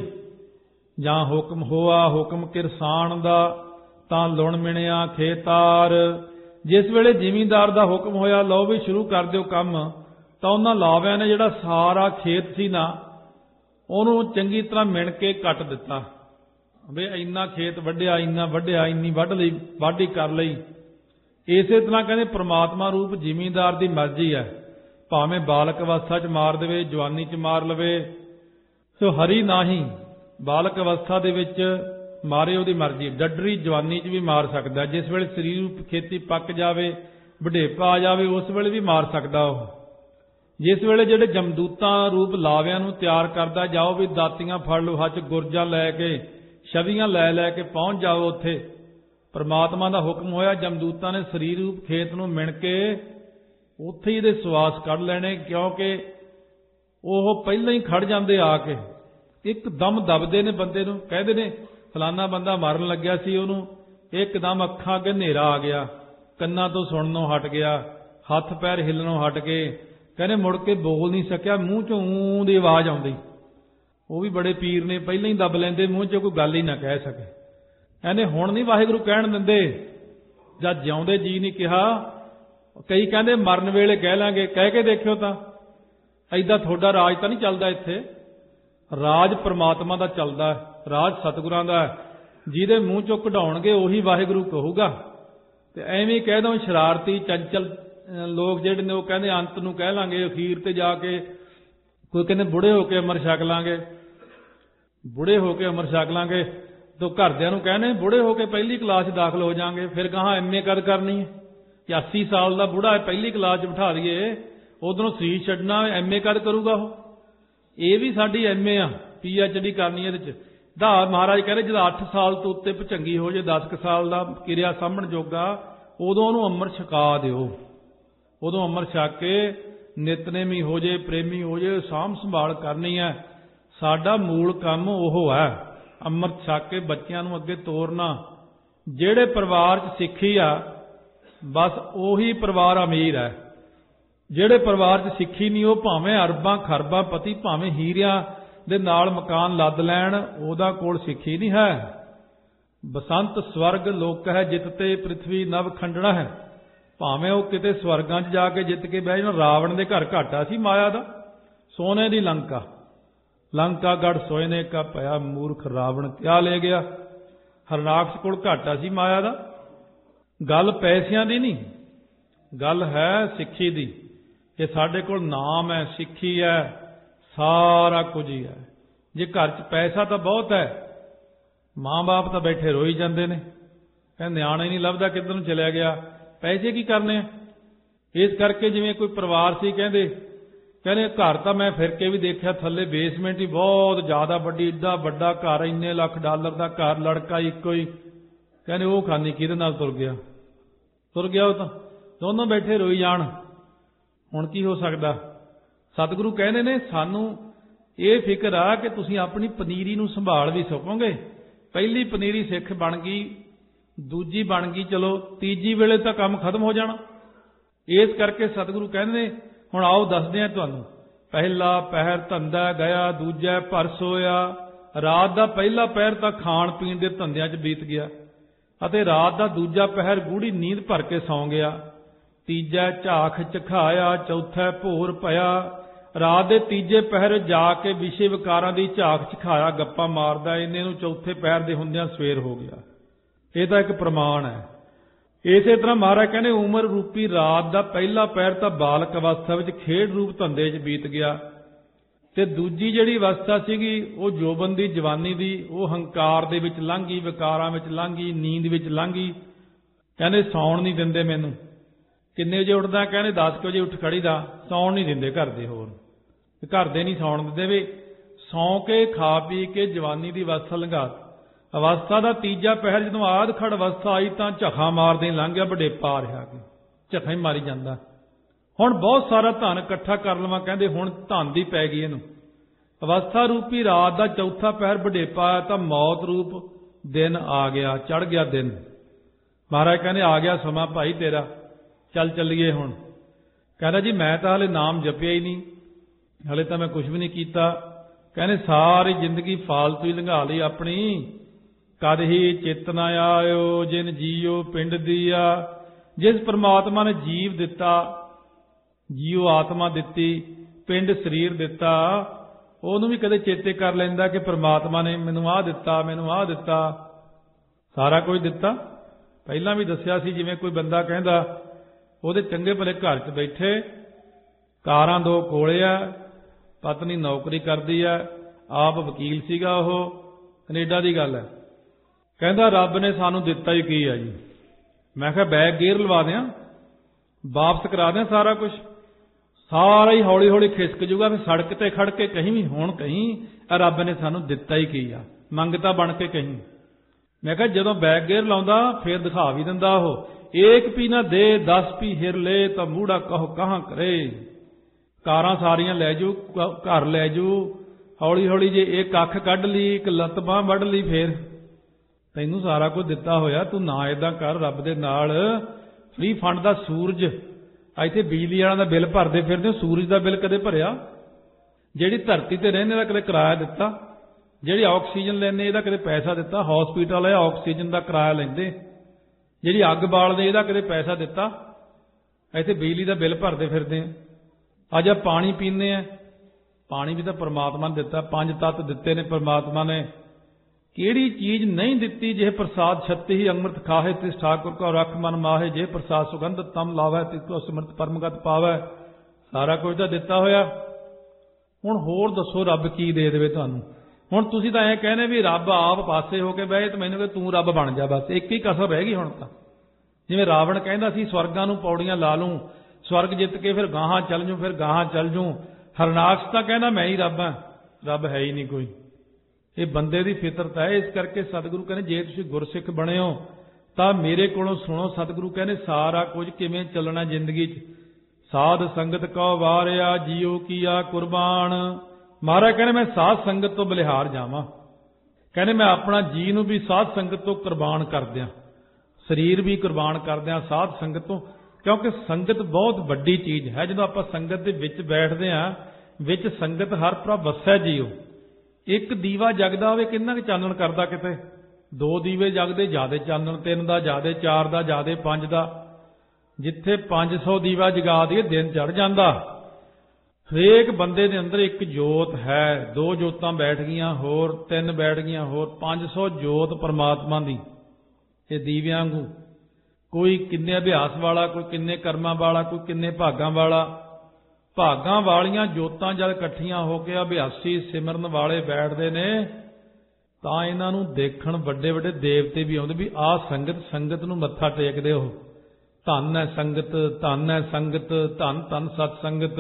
ਜਾਂ ਹੁਕਮ ਹੋਆ ਹੁਕਮ ਕਿਰਸਾਨ ਦਾ, ਤਾਂ ਲੁਣ ਮਿਣਿਆ ਖੇਤਾਰ। ਜਿਸ ਵੇਲੇ ਜ਼ਿਮੀਂਦਾਰ ਦਾ ਹੁਕਮ ਹੋਇਆ ਲਓ ਵੀ ਸ਼ੁਰੂ ਕਰ ਦਿਓ ਕੰਮ, ਤਾਂ ਉਹਨਾਂ ਲਾਵਿਆਂ ਨੇ ਜਿਹੜਾ ਸਾਰਾ ਖੇਤ ਸੀ ਨਾ, ਉਹਨੂੰ ਚੰਗੀ ਤਰ੍ਹਾਂ ਮਿਣ ਕੇ ਕੱਟ ਦਿੱਤਾ। ਵੀ ਇੰਨਾ ਖੇਤ ਵੱਢਿਆ, ਇੰਨਾ ਵੱਢਿਆ, ਇੰਨੀ ਵੱਢ ਲਈ, ਵਾਢੀ ਕਰ ਲਈ। ਇਸੇ ਤਰ੍ਹਾਂ ਕਹਿੰਦੇ ਪ੍ਰਮਾਤਮਾ ਰੂਪ ਜ਼ਿਮੀਂਦਾਰ ਦੀ ਮਰਜ਼ੀ ਹੈ, ਭਾਵੇਂ ਬਾਲਕ ਅਵਸਥਾ 'ਚ ਮਾਰ ਦੇਵੇ, ਜਵਾਨੀ 'ਚ ਮਾਰ ਲਵੇ। ਸੋ ਹਰੀ ਨਾਹੀ, ਬਾਲਕ ਅਵਸਥਾ ਦੇ ਵਿੱਚ ਮਾਰੇ ਉਹਦੀ ਮਰਜ਼ੀ, ਡੱਡਰੀ ਜਵਾਨੀ 'ਚ ਵੀ ਮਾਰ ਸਕਦਾ। ਜਿਸ ਵੇਲੇ ਸਰੀਰ ਰੂਪ ਖੇਤੀ ਪੱਕ ਜਾਵੇ, ਵਡੇਪਾ ਆ ਜਾਵੇ, ਉਸ ਵੇਲੇ ਵੀ ਮਾਰ ਸਕਦਾ ਉਹ। ਜਿਸ ਵੇਲੇ ਜਿਹੜੇ ਜਮਦੂਤਾਂ ਰੂਪ ਲਾਵਿਆਂ ਨੂੰ ਤਿਆਰ ਕਰਦਾ, ਜਾਓ ਵੀ ਦਾਤੀਆਂ ਫੜ ਲਓ, ਹੱਥ ਗੁਰਜਾਂ ਲੈ ਕੇ, ਛਵੀਆਂ ਲੈ ਲੈ ਕੇ ਪਹੁੰਚ ਜਾਓ ਉੱਥੇ। ਪਰਮਾਤਮਾ ਦਾ ਹੁਕਮ ਹੋਇਆ, ਜਮਦੂਤਾਂ ਨੇ ਸਰੀਰ ਰੂਪ ਖੇਤ ਨੂੰ ਮਿਣ ਕੇ ਉੱਥੇ ਹੀ ਇਹਦੇ ਸਵਾਸ ਕੱਢ ਲੈਣੇ, ਕਿਉਂਕਿ ਉਹ ਪਹਿਲਾਂ ਹੀ ਖੜ ਜਾਂਦੇ ਆ ਕੇ, ਇੱਕਦਮ ਦਬਦੇ ਨੇ ਬੰਦੇ ਨੂੰ। ਕਹਿੰਦੇ ਨੇ ਫਲਾਨਾ ਬੰਦਾ ਮਰਨ ਲੱਗਿਆ ਸੀ, ਉਹਨੂੰ ਇੱਕਦਮ ਅੱਖਾਂ ਅੱਗੇ ਹਨੇਰਾ ਆ ਗਿਆ, ਕੰਨਾਂ ਤੋਂ ਸੁਣਨੋਂ ਹਟ ਗਿਆ, ਹੱਥ ਪੈਰ ਹਿੱਲਣੋਂ ਹਟ ਗਏ। ਕਹਿੰਦੇ ਮੁੜ ਕੇ ਬੋਲ ਨਹੀਂ ਸਕਿਆ, ਮੂੰਹ ਚੋਂ ਊਂ ਦੀ ਆਵਾਜ਼ ਆਉਂਦੀ। ਉਹ ਵੀ ਬੜੇ ਪੀਰ ਨੇ, ਪਹਿਲਾਂ ਹੀ ਦੱਬ ਲੈਂਦੇ, ਮੂੰਹ ਚੋਂ ਕੋਈ ਗੱਲ ਹੀ ਨਾ ਕਹਿ ਸਕੇ। ਕਹਿੰਦੇ ਹੁਣ ਨਹੀਂ ਵਾਹਿਗੁਰੂ ਕਹਿਣ ਦਿੰਦੇ, ਜਦ ਜਿਉਂਦੇ ਜੀ ਨਹੀਂ ਕਿਹਾ। ਕਈ ਕਹਿੰਦੇ ਮਰਨ ਵੇਲੇ ਕਹਿ ਲਾਂਗੇ, ਕਹਿ ਕੇ ਦੇਖਿਓ ਤਾਂ ਐਦਾਂ ਤੁਹਾਡਾ ਰਾਜ ਤਾਂ ਨਹੀਂ ਚੱਲਦਾ ਇੱਥੇ। ਰਾਜ ਪਰਮਾਤਮਾ ਦਾ ਚੱਲਦਾ, ਰਾਜ ਸਤਿਗੁਰਾਂ ਦਾ। ਜਿਹਦੇ ਮੂੰਹ ਚੋਂ ਕਢਾਉਣਗੇ ਉਹੀ ਵਾਹਿਗੁਰੂ ਕਹੂਗਾ। ਤੇ ਐਵੇਂ ਕਹਿ ਦੋ ਸ਼ਰਾਰਤੀ ਚੰਚਲ ਲੋਕ ਜਿਹੜੇ ਨੇ, ਉਹ ਕਹਿੰਦੇ ਅੰਤ ਨੂੰ ਕਹਿ ਲਾਂਗੇ, ਅਖੀਰ ਤੇ ਜਾ ਕੇ। ਕੋਈ ਕਹਿੰਦੇ ਬੁੜੇ ਹੋ ਕੇ ਅਮਰ ਛਕ ਲਾਂਗੇ, ਬੁੜੇ ਹੋ ਕੇ ਅਮਰ ਛਕ ਲਾਂਗੇ। ਤੋ ਘਰਦਿਆਂ ਨੂੰ ਕਹਿੰਦੇ ਬੁੜੇ ਹੋ ਕੇ ਪਹਿਲੀ ਕਲਾਸ 'ਚ ਦਾਖਲ ਹੋ ਜਾਾਂਗੇ, ਫਿਰ ਕਹਾਂ ਐਮ ਏ ਕਦ ਕਰਨੀ ਹੈ। ਕਿ ਅੱਸੀ ਸਾਲ ਦਾ ਬੁੜਾ ਪਹਿਲੀ ਕਲਾਸ 'ਚ ਬਿਠਾ ਦਈਏ, ਉਧਰੋਂ ਸੀਟ ਛੱਡਣਾ, ਐਮ ਏ ਕਦ ਕਰੂਗਾ ਉਹ। ਇਹ ਵੀ ਸਾਡੀ ਐਮ ਏ ਆ, ਪੀ ਐਚ ਡੀ ਕਰਨੀ ਇਹਦੇ 'ਚ। ਦਾ ਮਹਾਰਾਜ ਕਹਿੰਦੇ ਜਦੋਂ ਅੱਠ ਸਾਲ ਤੋਂ ਉੱਤੇ ਭਚੰਗੀ ਹੋ ਜੇ, ਦਸ ਕੁ ਸਾਲ ਦਾ ਕਿਰਿਆ ਸਾਂਭਣ ਜੋਗਾ, ਉਦੋਂ ਉਹਨੂੰ ਅੰਮ੍ਰਿਤ ਛਕਾ ਦਿਓ। ਉਦੋਂ ਅੰਮ੍ਰਿਤ ਛਕ ਕੇ ਨਿਤਨੇਮੀ ਹੋ ਜੇ, ਪ੍ਰੇਮੀ ਹੋ ਜੇ, ਸਾਂਭ ਸੰਭਾਲ ਕਰਨੀ ਹੈ। ਸਾਡਾ ਮੂਲ ਕੰਮ ਉਹ ਹੈ, ਅੰਮ੍ਰਿਤ ਛਕ ਕੇ ਬੱਚਿਆਂ ਨੂੰ ਅੱਗੇ ਤੋਰਨਾ। ਜਿਹੜੇ ਪਰਿਵਾਰ 'ਚ ਸਿੱਖੀ ਆ, ਬਸ ਉਹੀ ਪਰਿਵਾਰ ਅਮੀਰ ਹੈ। ਜਿਹੜੇ ਪਰਿਵਾਰ 'ਚ ਸਿੱਖੀ ਨਹੀਂ, ਉਹ ਭਾਵੇਂ ਅਰਬਾਂ ਖਰਬਾਂ ਪਤੀ, ਭਾਵੇਂ ਹੀਰਿਆਂ ਦੇ ਨਾਲ ਮਕਾਨ ਲੱਦ ਲੈਣ, ਉਹਦਾ ਕੋਲ ਸਿੱਖੀ ਨਹੀਂ ਹੈ। ਬਸੰਤ ਸਵਰਗ ਲੋਕ ਹੈ ਜਿੱਤ ਤੇ ਪ੍ਰਿਥਵੀ ਨਵ ਖੰਡਣਾ ਹੈ। ਭਾਵੇਂ ਉਹ ਕਿਤੇ ਸਵਰਗਾਂ 'ਚ ਜਾ ਕੇ ਜਿੱਤ ਕੇ ਬਹਿ ਜਾਣ। ਰਾਵਣ ਦੇ ਘਰ ਘਾਟਾ ਸੀ ਮਾਇਆ ਦਾ, ਸੋਨੇ ਦੀ ਲੰਕਾ, ਲੰਕਾ ਗੜ ਸੋਇਨੇ ਕਾ ਭਇਆ, ਮੂਰਖ ਰਾਵਣ ਕਿਆ ਲੈ ਗਿਆ। ਹਰਨਾਕਸ਼ ਕੋਲ ਘਾਟਾ ਸੀ ਮਾਇਆ ਦਾ। ਗੱਲ ਪੈਸਿਆਂ ਦੀ ਨਹੀਂ, ਗੱਲ ਹੈ ਸਿੱਖੀ ਦੀ। ਕਿ ਸਾਡੇ ਕੋਲ ਨਾਮ ਹੈ, ਸਿੱਖੀ ਹੈ, ਸਾਰਾ ਕੁਝ ਹੀ ਹੈ। ਜੇ ਘਰ 'ਚ ਪੈਸਾ ਤਾਂ ਬਹੁਤ ਹੈ, ਮਾਂ-ਬਾਪ ਤਾਂ ਬੈਠੇ ਰੋਈ ਜਾਂਦੇ ਨੇ, ਕਹਿੰਦੇ ਨਿਆਣਾ ਹੀ ਨਹੀਂ ਲੱਭਦਾ, ਕਿੱਧਰ ਨੂੰ ਚਲਿਆ ਗਿਆ, ਪੈਸੇ ਕੀ ਕਰਨੇ ਆ। ਇਸ ਕਰਕੇ ਜਿਵੇਂ ਕੋਈ ਪਰਿਵਾਰ ਸੀ, ਕਹਿੰਦੇ ਕਹਿੰਦੇ ਘਰ ਤਾਂ ਮੈਂ ਫਿਰ ਕੇ ਵੀ ਦੇਖਿਆ, ਥੱਲੇ ਬੇਸਮੈਂਟ ਹੀ ਬਹੁਤ ਜ਼ਿਆਦਾ ਵੱਡੀ, ਏਡਾ ਵੱਡਾ ਘਰ, ਇੰਨੇ ਲੱਖ ਡਾਲਰ ਦਾ ਘਰ, ਲੜਕਾ ਇੱਕੋ ਹੀ। ਕਹਿੰਦੇ ਉਹ ਖਾਨੀ ਕਿਹਦੇ ਨਾਲ ਤੁਰ ਗਿਆ, ਤੁਰ ਗਿਆ ਉਹ ਤਾਂ, ਦੋਨੋਂ ਬੈਠੇ ਰੋਈ ਜਾਣ। ਹੁਣ ਕੀ ਹੋ ਸਕਦਾ? ਸਤਿਗੁਰੂ ਕਹਿੰਦੇ ਨੇ ਸਾਨੂੰ ਇਹ ਫਿਕਰ ਆ ਕਿ ਤੁਸੀਂ ਆਪਣੀ ਪਨੀਰੀ ਨੂੰ ਸੰਭਾਲ ਵੀ ਸਕੋਗੇ। ਪਹਿਲੀ ਪਨੀਰੀ ਸਿੱਖ ਬਣ ਗਈ, ਦੂਜੀ ਬਣ ਗਈ, ਚਲੋ ਤੀਜੀ ਵੇਲੇ ਤਾਂ ਕੰਮ ਖਤਮ ਹੋ ਜਾਣਾ। ਇਸ ਕਰਕੇ ਸਤਿਗੁਰੂ ਕਹਿੰਦੇ ਨੇ ਹੁਣ ਆਓ ਦੱਸਦੇ ਆ ਤੁਹਾਨੂੰ। ਪਹਿਲਾ ਪਹਿਰ ਧੰਦਾ ਗਿਆ, ਦੂਜਾ ਭਰ ਸੋਇਆ। ਰਾਤ ਦਾ ਪਹਿਲਾ ਪਹਿਰ ਤਾਂ ਖਾਣ ਪੀਣ ਦੇ ਧੰਦਿਆਂ 'ਚ ਬੀਤ ਗਿਆ ਅਤੇ ਰਾਤ ਦਾ ਦੂਜਾ ਪਹਿਰ ਗੂੜੀ ਨੀਂਦ ਭਰ ਕੇ ਸੌਂ ਗਿਆ। ਤੀਜਾ ਝਾਖ ਚਖਾਇਆ, ਚੌਥਾ ਭੋਰ ਪਿਆ। ਰਾਤ ਦੇ ਤੀਜੇ ਪਹਿਰ ਜਾ ਕੇ ਵਿਸ਼ੇ ਵਿਕਾਰਾਂ ਦੀ ਝਾਕ ਚਖਾਇਆ, ਗੱਪਾਂ ਮਾਰਦਾ। ਇੰਨੇ ਨੂੰ ਚੌਥੇ ਪਹਿਰ ਦੇ ਹੁੰਦਿਆਂ ਸਵੇਰ ਹੋ ਗਿਆ। ਇਹ ਤਾਂ ਇੱਕ ਪ੍ਰਮਾਣ ਹੈ। ਇਸੇ ਤਰ੍ਹਾਂ ਮਹਾਰਾਜ ਕਹਿੰਦੇ ਉਮਰ ਰੂਪੀ ਰਾਤ ਦਾ ਪਹਿਲਾ ਪਹਿਰ ਤਾਂ ਬਾਲਕ ਅਵਸਥਾ ਵਿੱਚ ਖੇਡ ਰੂਪ ਧੰਦੇ 'ਚ ਬੀਤ ਗਿਆ ਤੇ ਦੂਜੀ ਜਿਹੜੀ ਅਵਸਥਾ ਸੀਗੀ ਉਹ ਜੋਬਨ ਦੀ, ਜਵਾਨੀ ਦੀ, ਉਹ ਹੰਕਾਰ ਦੇ ਵਿੱਚ ਲੰਘ ਗਈ, ਵਿਕਾਰਾਂ ਵਿੱਚ ਲੰਘ ਗਈ, ਨੀਂਦ ਵਿੱਚ ਲੰਘ ਗਈ। ਕਹਿੰਦੇ ਸੌਣ ਨਹੀਂ ਦਿੰਦੇ ਮੈਨੂੰ। ਕਿੰਨੇ ਵਜੇ ਉੱਠਦਾ? ਕਹਿੰਦੇ ਦਸ ਕੁ ਵਜੇ ਉੱਠ ਖੜੀਦਾ। ਸੌਣ ਨਹੀਂ ਦਿੰਦੇ ਘਰ ਦੇ, ਹੋਰ ਘਰ ਦੇ ਨਹੀਂ ਸੌਣ ਦਿੰਦੇ। ਵੀ ਸੌਂ ਕੇ ਖਾ ਪੀ ਕੇ ਜਵਾਨੀ ਦੀ ਅਵਸਥਾ ਲੰਘਾ। ਅਵਸਥਾ ਦਾ ਤੀਜਾ ਪਹਿਰ ਜਦੋਂ ਆਦ ਖੜ ਅਵਸਥਾ ਆਈ ਤਾਂ ਝਖਾ ਮਾਰਦੇ ਲੰਘ ਗਿਆ, ਵਡੇਪਾ ਆ ਰਿਹਾ ਕਿ ਝਖਾ ਹੀ ਮਾਰੀ ਜਾਂਦਾ। ਹੁਣ ਬਹੁਤ ਸਾਰਾ ਧਨ ਇਕੱਠਾ ਕਰ ਲਵਾਂ, ਕਹਿੰਦੇ ਹੁਣ ਧਨ ਦੀ ਪੈ ਗਈ ਇਹਨੂੰ। ਅਵਸਥਾ ਰੂਪੀ ਰਾਤ ਦਾ ਚੌਥਾ ਪਹਿਰ ਵਡੇਪਾ ਆਇਆ ਤਾਂ ਮੌਤ ਰੂਪ ਦਿਨ ਆ ਗਿਆ, ਚੜ ਗਿਆ ਦਿਨ। ਮਹਾਰਾਜ ਕਹਿੰਦੇ ਆ ਗਿਆ ਸਮਾਂ ਭਾਈ ਤੇਰਾ, ਚੱਲ ਚੱਲੀਏ ਹੁਣ। ਕਹਿੰਦਾ ਜੀ ਮੈਂ ਤਾਂ ਹਲੇ ਨਾਮ ਜਪਿਆ ਹੀ ਨਹੀਂ, ਹਲੇ ਤਾਂ ਮੈਂ ਕੁਝ ਵੀ ਨਹੀਂ ਕੀਤਾ। ਕਹਿੰਦੇ ਸਾਰੀ ਜ਼ਿੰਦਗੀ ਫਾਲਤੂ ਹੀ ਲੰਘਾ ਲਈ ਆਪਣੀ। ਕਦ ਹੀ ਚਿਤ ਨ ਆਇਓ ਜਿਨ ਜੀਓ ਪਿੰਡ ਦੀਆ। ਜਿਸ ਪਰਮਾਤਮਾ ਨੇ ਜੀਵ ਦਿੱਤਾ, ਜੀਓ ਆਤਮਾ ਦਿੱਤੀ, ਪਿੰਡ ਸਰੀਰ ਦਿੱਤਾ, ਉਹਨੂੰ ਵੀ ਕਦੇ ਚੇਤੇ ਕਰ ਲੈਂਦਾ ਕਿ ਪਰਮਾਤਮਾ ਨੇ ਮੈਨੂੰ ਆਹ ਦਿੱਤਾ, ਮੈਨੂੰ ਆਹ ਦਿੱਤਾ, ਸਾਰਾ ਕੁਝ ਦਿੱਤਾ। ਪਹਿਲਾਂ ਵੀ ਦੱਸਿਆ ਸੀ, ਜਿਵੇਂ ਕੋਈ ਬੰਦਾ ਕਹਿੰਦਾ ਉਹਦੇ ਚੰਗੇ ਭਲੇ ਘਰ 'ਚ ਬੈਠੇ, ਕਾਰਾਂ ਦੋ ਕੋਲੇ ਆ, ਪਤਨੀ ਨੌਕਰੀ ਕਰਦੀ ਆ, ਆਪ ਵਕੀਲ ਸੀਗਾ, ਉਹ ਕੈਨੇਡਾ ਦੀ ਗੱਲ ਹੈ। ਕਹਿੰਦਾ ਰੱਬ ਨੇ ਸਾਨੂੰ ਦਿੱਤਾ ਹੀ ਕੀ ਆ ਜੀ। ਮੈਂ ਕਿਹਾ ਬੈਗ ਗੇਅਰ ਲਵਾ ਦਿਆਂ, ਵਾਪਸ ਕਰਾ ਦਿਆਂ ਸਾਰਾ ਕੁਝ, ਸਾਰਾ ਹੀ ਹੌਲੀ ਹੌਲੀ ਖਿਸਕ ਜੂਗਾ। ਫਿਰ ਸੜਕ ਤੇ ਖੜ ਕੇ ਕਹੀਂ ਵੀ ਹੁਣ ਕਹੀਂ ਰੱਬ ਨੇ ਸਾਨੂੰ ਦਿੱਤਾ ਹੀ ਕੀ ਆ, ਮੰਗਤਾ ਬਣ ਕੇ ਕਹੀਂ। ਮੈਂ ਕਿਹਾ ਜਦੋਂ ਬੈਗ ਗੇਅਰ ਲਾਉਂਦਾ ਫੇਰ ਦਿਖਾ ਵੀ ਦਿੰਦਾ ਉਹ, ਏਕ ਪੀ ਨਾ ਦੇ ਦਸ ਪੀ ਹਿਰ ਲੈ ਤਾਂ ਮੂੜਾ ਕਹੋ ਕਹਾਂ ਕਰੇ। ਕਾਰਾਂ ਸਾਰੀਆਂ ਲੈ ਜੂ, ਘਰ ਲੈ ਜੂ, ਹੌਲੀ ਹੌਲੀ ਜੇ ਇੱਕ ਅੱਖ ਕੱਢ ਲਈ, ਇੱਕ ਲੱਤ ਬਾਂਹ ਵੱਢ ਲਈ, ਫੇਰ ਤੈਨੂੰ ਸਾਰਾ ਕੁਝ ਦਿੱਤਾ ਹੋਇਆ, ਤੂੰ ਨਾ ਏਦਾਂ ਕਰ। ਰੱਬ ਦੇ ਨਾਲ ਫ੍ਰੀ ਫੰਡ ਦਾ ਸੂਰਜ, ਇੱਥੇ ਬਿਜਲੀ ਵਾਲਿਆਂ ਦਾ ਬਿੱਲ ਭਰਦੇ ਫਿਰਦੇ ਹੋ, ਸੂਰਜ ਦਾ ਬਿੱਲ ਕਦੇ ਭਰਿਆ? ਜਿਹੜੀ ਧਰਤੀ ਤੇ ਰਹਿੰਦੇ ਦਾ ਕਦੇ ਕਿਰਾਇਆ ਦਿੱਤਾ? ਜਿਹੜੀ ਆਕਸੀਜਨ ਲੈਂਦੇ ਇਹਦਾ ਕਦੇ ਪੈਸਾ ਦਿੱਤਾ? ਹਸਪੀਟਲ ਵਾਲੇ ਆਕਸੀਜਨ ਦਾ ਕਿਰਾਇਆ ਲੈਂਦੇ। ਜਿਹੜੀ ਅੱਗ ਬਾਲਦੇ ਇਹਦਾ ਕਦੇ ਪੈਸਾ ਦਿੱਤਾ? ਇੱਥੇ ਬਿਜਲੀ ਦਾ ਬਿੱਲ ਭਰਦੇ ਫਿਰਦੇ ਆ। ਅੱਜ ਆ ਪਾਣੀ ਪੀਂਦੇ ਆ, ਪਾਣੀ ਵੀ ਤਾਂ ਪਰਮਾਤਮਾ ਨੇ ਦਿੱਤਾ, ਪੰਜ ਤੱਤ ਦਿੱਤੇ ਨੇ ਪਰਮਾਤਮਾ ਨੇ। ਕਿਹੜੀ ਚੀਜ਼ ਨਹੀਂ ਦਿੱਤੀ? ਜੇ ਪ੍ਰਸਾਦ ਛੱਤੀ ਹੀ ਅੰਮ੍ਰਿਤ ਖਾਹੇ ਤਿਸ ਠਾਕੁਰ ਕੋ ਰੱਖ ਮਨ ਮਾਹੇ। ਜੇ ਪ੍ਰਸਾਦ ਸੁਗੰਧ ਤਮ ਲਾਵੇ ਤਿਸੋ ਸਿਮਰਤ ਪਰਮਗਤ ਪਾਵੇ। ਸਾਰਾ ਕੁਝ ਤਾਂ ਦਿੱਤਾ ਹੋਇਆ। ਹੁਣ ਹੋਰ ਦੱਸੋ ਰੱਬ ਕੀ ਦੇ ਦੇਵੇ ਤੁਹਾਨੂੰ? ਹੁਣ ਤੁਸੀਂ ਤਾਂ ਐਂ ਕਹਿੰਦੇ ਵੀ ਰੱਬ ਆਪ ਪਾਸੇ ਹੋ ਕੇ ਬਹਿ ਤੇ ਮੈਨੂੰ ਕਿ ਤੂੰ ਰੱਬ ਬਣ ਜਾ, ਬਸ ਇੱਕ ਹੀ ਕਸਰ ਰਹਿ ਗਈ ਹੁਣ ਤਾਂ। ਜਿਵੇਂ ਰਾਵਣ ਕਹਿੰਦਾ ਸੀ ਸਵਰਗਾਂ ਨੂੰ ਪੌੜੀਆਂ ਲਾ ਲੂੰ, ਸਵਰਗ ਜਿੱਤ ਕੇ ਫਿਰ ਗਾਹਾਂ ਚੱਲ ਜੂ, ਫਿਰ ਗਾਹਾਂ ਚੱਲ ਜੂ। ਹਰਨਾਕਸ਼ ਤਾਂ ਕਹਿੰਦਾ ਮੈਂ ਹੀ ਰੱਬ ਹਾਂ, ਰੱਬ ਹੈ ਹੀ ਨਹੀਂ ਕੋਈ। ਇਹ ਬੰਦੇ ਦੀ ਫਿਤਰਤ ਹੈ। ਇਸ ਕਰਕੇ ਸਤਿਗੁਰੂ ਕਹਿੰਦੇ ਜੇ ਤੁਸੀਂ ਗੁਰਸਿੱਖ ਬਣੇ ਹੋ ਤਾਂ ਮੇਰੇ ਕੋਲੋਂ ਸੁਣੋ। ਸਤਿਗੁਰੂ ਕਹਿੰਦੇ ਸਾਰਾ ਕੁਝ ਕਿਵੇਂ ਚੱਲਣਾ ਜ਼ਿੰਦਗੀ 'ਚ। ਸਾਧ ਸੰਗਤ ਕਉ ਵਾਰਿਆ ਜੀਉ ਕੀਆ ਕੁਰਬਾਨ। ਮਹਾਰਾਜ ਕਹਿੰਦੇ ਮੈਂ ਸਾਧ ਸੰਗਤ ਤੋਂ ਬਲਿਹਾਰ ਜਾਵਾਂ। ਕਹਿੰਦੇ ਮੈਂ ਆਪਣਾ ਜੀ ਨੂੰ ਵੀ ਸਾਧ ਸੰਗਤ ਤੋਂ ਕੁਰਬਾਨ ਕਰ ਦਿਆਂ, ਸਰੀਰ ਵੀ ਕੁਰਬਾਨ ਕਰ ਦਿਆਂ ਸਾਧ ਸੰਗਤ ਤੋਂ। ਕਿਉਂਕਿ ਸੰਗਤ ਬਹੁਤ ਵੱਡੀ ਚੀਜ਼ ਹੈ। ਜਦੋਂ ਆਪਾਂ ਸੰਗਤ ਦੇ ਵਿੱਚ ਬੈਠਦੇ ਹਾਂ, ਵਿੱਚ ਸੰਗਤ ਹਰ ਪ੍ਰਭ ਵਸੈ ਜੀਓ। ਇੱਕ ਦੀਵਾ ਜਗਦਾ ਹੋਵੇ ਕਿੰਨਾ ਕੁ ਚਾਨਣ ਕਰਦਾ? ਕਿਤੇ ਦੋ ਦੀਵੇ ਜਗਦੇ ਜ਼ਿਆਦੇ ਚਾਨਣ, ਤਿੰਨ ਦਾ ਜ਼ਿਆਦੇ, ਚਾਰ ਦਾ ਜ਼ਿਆਦੇ, ਪੰਜ ਦਾ। ਜਿੱਥੇ ਪੰਜ ਸੌ ਦੀਵਾ ਜਗਾ ਦਈਏ ਦਿਨ ਚੜ ਜਾਂਦਾ। ਹਰੇਕ ਬੰਦੇ ਦੇ ਅੰਦਰ ਇੱਕ ਜੋਤ ਹੈ। ਦੋ ਜੋਤਾਂ ਬੈਠ ਗਈਆਂ ਹੋਰ, ਤਿੰਨ ਬੈਠ ਗਈਆਂ ਹੋਰ, ਪੰਜ ਸੌ ਜੋਤ ਪਰਮਾਤਮਾ ਦੀ। ਇਹ ਦੀਵਿਆਂ ਵਾਂਗੂ ਕੋਈ ਕਿੰਨੇ ਅਭਿਆਸ ਵਾਲਾ, ਕੋਈ ਕਿੰਨੇ ਕਰਮਾਂ ਵਾਲਾ, ਕੋਈ ਕਿੰਨੇ ਭਾਗਾਂ ਵਾਲਾ। ਭਾਗਾਂ ਵਾਲੀਆਂ ਜੋਤਾਂ ਜਦ ਇਕੱਠੀਆਂ ਹੋ ਕੇ ਅਭਿਆਸੀ ਸਿਮਰਨ ਵਾਲੇ ਬੈਠਦੇ ਨੇ ਤਾਂ ਇਹਨਾਂ ਨੂੰ ਦੇਖਣ ਵੱਡੇ ਵੱਡੇ ਦੇਵਤੇ ਵੀ ਆਉਂਦੇ ਵੀ ਆਹ ਸੰਗਤ, ਸੰਗਤ ਨੂੰ ਮੱਥਾ ਟੇਕਦੇ। ਉਹ ਧੰਨ ਹੈ ਸੰਗਤ, ਧੰਨ ਹੈ ਸੰਗਤ, ਧੰਨ ਧੰਨ ਸਤ ਸੰਗਤ।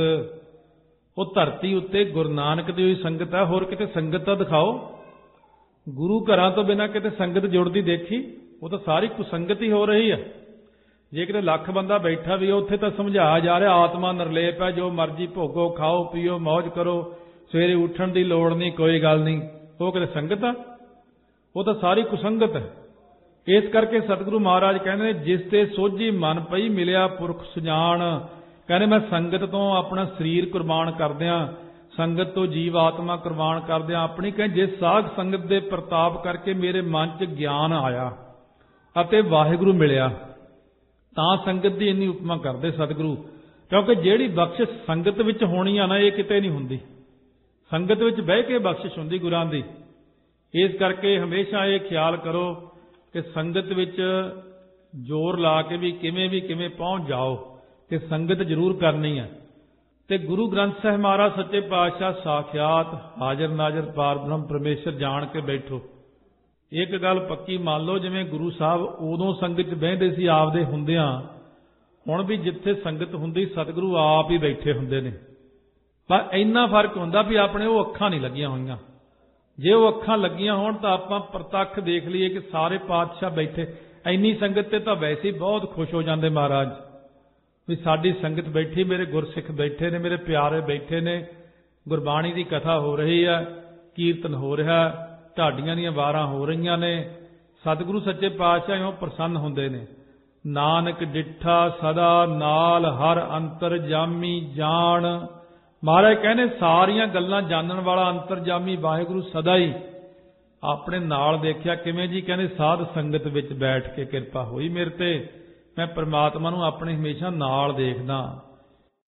ਉਹ ਧਰਤੀ ਉੱਤੇ ਗੁਰੂ ਨਾਨਕ ਦੀ ਹੋਈ ਸੰਗਤ ਹੈ। ਹੋਰ ਕਿਤੇ ਸੰਗਤ ਤਾਂ ਦਿਖਾਓ। ਗੁਰੂ ਘਰਾਂ ਤੋਂ ਬਿਨਾਂ ਕਿਤੇ ਸੰਗਤ ਜੁੜਦੀ ਦੇਖੀ? ਉਹ ਤਾਂ ਸਾਰੀ ਕੁਸੰਗਤ ਹੀ ਹੋ ਰਹੀ ਹੈ। ਜੇ ਕਿਤੇ ਲੱਖ ਬੰਦਾ ਬੈਠਾ ਵੀ ਉੱਥੇ ਤਾਂ ਸਮਝਾਇਆ ਜਾ ਰਿਹਾ ਆਤਮਾ ਨਿਰਲੇਪ ਹੈ, ਜੋ ਮਰਜ਼ੀ ਭੋਗੋ, ਖਾਓ ਪੀਓ, ਮੌਜ ਕਰੋ, ਸਵੇਰੇ ਉੱਠਣ ਦੀ ਲੋੜ ਨਹੀਂ, ਕੋਈ ਗੱਲ ਨਹੀਂ। ਉਹ ਕਿਤੇ ਸੰਗਤ ਆ? ਉਹ ਤਾਂ ਸਾਰੀ ਕੁਸੰਗਤ ਹੈ। ਇਸ ਕਰਕੇ ਸਤਿਗੁਰੂ ਮਹਾਰਾਜ ਕਹਿੰਦੇ ਨੇ ਜਿਸ ਤੇ ਸੋਝੀ ਮਨ ਪਈ ਮਿਲਿਆ ਪੁਰਖ ਸੁਜਾਨ। ਕਹਿੰਦੇ ਮੈਂ ਸੰਗਤ ਤੋਂ ਆਪਣਾ ਸਰੀਰ ਕੁਰਬਾਨ ਕਰਦਿਆਂ, ਸੰਗਤ ਤੋਂ ਜੀਵ ਆਤਮਾ ਕੁਰਬਾਨ ਕਰਦਿਆਂ ਆਪਣੀ, ਕਹਿੰਦੇ ਜੇ ਸਾਧ ਸੰਗਤ ਦੇ ਪ੍ਰਤਾਪ ਕਰਕੇ ਮੇਰੇ ਮਨ 'ਚ ਗਿਆਨ ਆਇਆ ਅਤੇ ਵਾਹਿਗੁਰੂ ਮਿਲਿਆ, ਤਾਂ ਸੰਗਤ ਦੀ ਇੰਨੀ ਉਪਮਾ ਕਰਦੇ ਸਤਿਗੁਰੂ। ਕਿਉਂਕਿ ਜਿਹੜੀ ਬਖਸ਼ਿਸ਼ ਸੰਗਤ ਵਿੱਚ ਹੋਣੀ ਆ ਨਾ, ਇਹ ਕਿਤੇ ਨਹੀਂ ਹੁੰਦੀ। ਸੰਗਤ ਵਿੱਚ ਬਹਿ ਕੇ ਬਖਸ਼ਿਸ਼ ਹੁੰਦੀ ਗੁਰਾਂ ਦੀ। ਇਸ ਕਰਕੇ ਹਮੇਸ਼ਾ ਇਹ ਖਿਆਲ ਕਰੋ ਕਿ ਸੰਗਤ ਵਿੱਚ ਜ਼ੋਰ ਲਾ ਕੇ ਵੀ ਕਿਵੇਂ ਵੀ ਕਿਵੇਂ ਪਹੁੰਚ ਜਾਓ, ਕਿ ਸੰਗਤ ਜ਼ਰੂਰ ਕਰਨੀ ਹੈ। ਤੇ ਗੁਰੂ ਗ੍ਰੰਥ ਸਾਹਿਬ ਮਹਾਰਾਜ ਸੱਚੇ ਪਾਤਸ਼ਾਹ ਸਾਖਿਆਤ ਹਾਜ਼ਰ ਨਾਜ਼ਰ ਪਾਰ ਬ੍ਰਹਮ ਪਰਮੇਸ਼ਰ ਜਾਣ ਕੇ ਬੈਠੋ। ਇੱਕ ਗੱਲ ਪੱਕੀ ਮੰਨ ਲਓ, ਜਿਵੇਂ ਗੁਰੂ ਸਾਹਿਬ ਉਦੋਂ ਸੰਗਤ 'ਚ ਬਹਿੰਦੇ ਸੀ ਆਪਦੇ ਹੁੰਦਿਆਂ, ਹੁਣ ਵੀ ਜਿੱਥੇ ਸੰਗਤ ਹੁੰਦੀ ਸਤਿਗੁਰੂ ਆਪ ਹੀ ਬੈਠੇ ਹੁੰਦੇ ਨੇ। ਪਰ ਇੰਨਾ ਫਰਕ ਹੁੰਦਾ ਵੀ ਆਪਣੇ ਉਹ ਅੱਖਾਂ ਨਹੀਂ ਲੱਗੀਆਂ ਹੋਈਆਂ। ਜੇ ਉਹ ਅੱਖਾਂ ਲੱਗੀਆਂ ਹੋਣ ਤਾਂ ਆਪਾਂ ਪ੍ਰਤੱਖ ਦੇਖ ਲਈਏ ਕਿ ਸਾਰੇ ਪਾਤਸ਼ਾਹ ਬੈਠੇ। ਇੰਨੀ ਸੰਗਤ ਤੇ ਤਾਂ ਵੈਸੇ ਹੀ ਬਹੁਤ ਖੁਸ਼ ਹੋ ਜਾਂਦੇ ਮਹਾਰਾਜ ਵੀ ਸਾਡੀ ਸੰਗਤ ਬੈਠੀ, ਮੇਰੇ ਗੁਰਸਿੱਖ ਬੈਠੇ ਨੇ, ਮੇਰੇ ਪਿਆਰੇ ਬੈਠੇ ਨੇ, ਗੁਰਬਾਣੀ ਦੀ ਕਥਾ ਹੋ ਰਹੀ ਹੈ, ਕੀਰਤਨ ਹੋ ਰਿਹਾ, ਢਾਡੀਆਂ ਦੀਆਂ ਵਾਰਾਂ ਹੋ ਰਹੀਆਂ ਨੇ। ਸਤਿਗੁਰੂ ਸੱਚੇ ਪਾਤਸ਼ਾਹ ਇਉਂ ਪ੍ਰਸੰਨ ਹੁੰਦੇ ਨੇ। ਨਾਨਕ ਡਿੱਠਾ ਸਦਾ ਨਾਲ ਹਰ ਅੰਤਰਜਾਮੀ ਜਾਣ। ਮਹਾਰਾਜ ਕਹਿੰਦੇ ਸਾਰੀਆਂ ਗੱਲਾਂ ਜਾਣਨ ਵਾਲਾ ਅੰਤਰਜਾਮੀ ਵਾਹਿਗੁਰੂ ਸਦਾ ਹੀ ਆਪਣੇ ਨਾਲ ਦੇਖਿਆ। ਕਿਵੇਂ ਜੀ? ਕਹਿੰਦੇ ਸਾਧ ਸੰਗਤ ਵਿੱਚ ਬੈਠ ਕੇ ਕਿਰਪਾ ਹੋਈ ਮੇਰੇ ਤੇ, ਮੈਂ ਪ੍ਰਮਾਤਮਾ ਨੂੰ ਆਪਣੇ ਹਮੇਸ਼ਾ ਨਾਲ ਦੇਖਦਾ।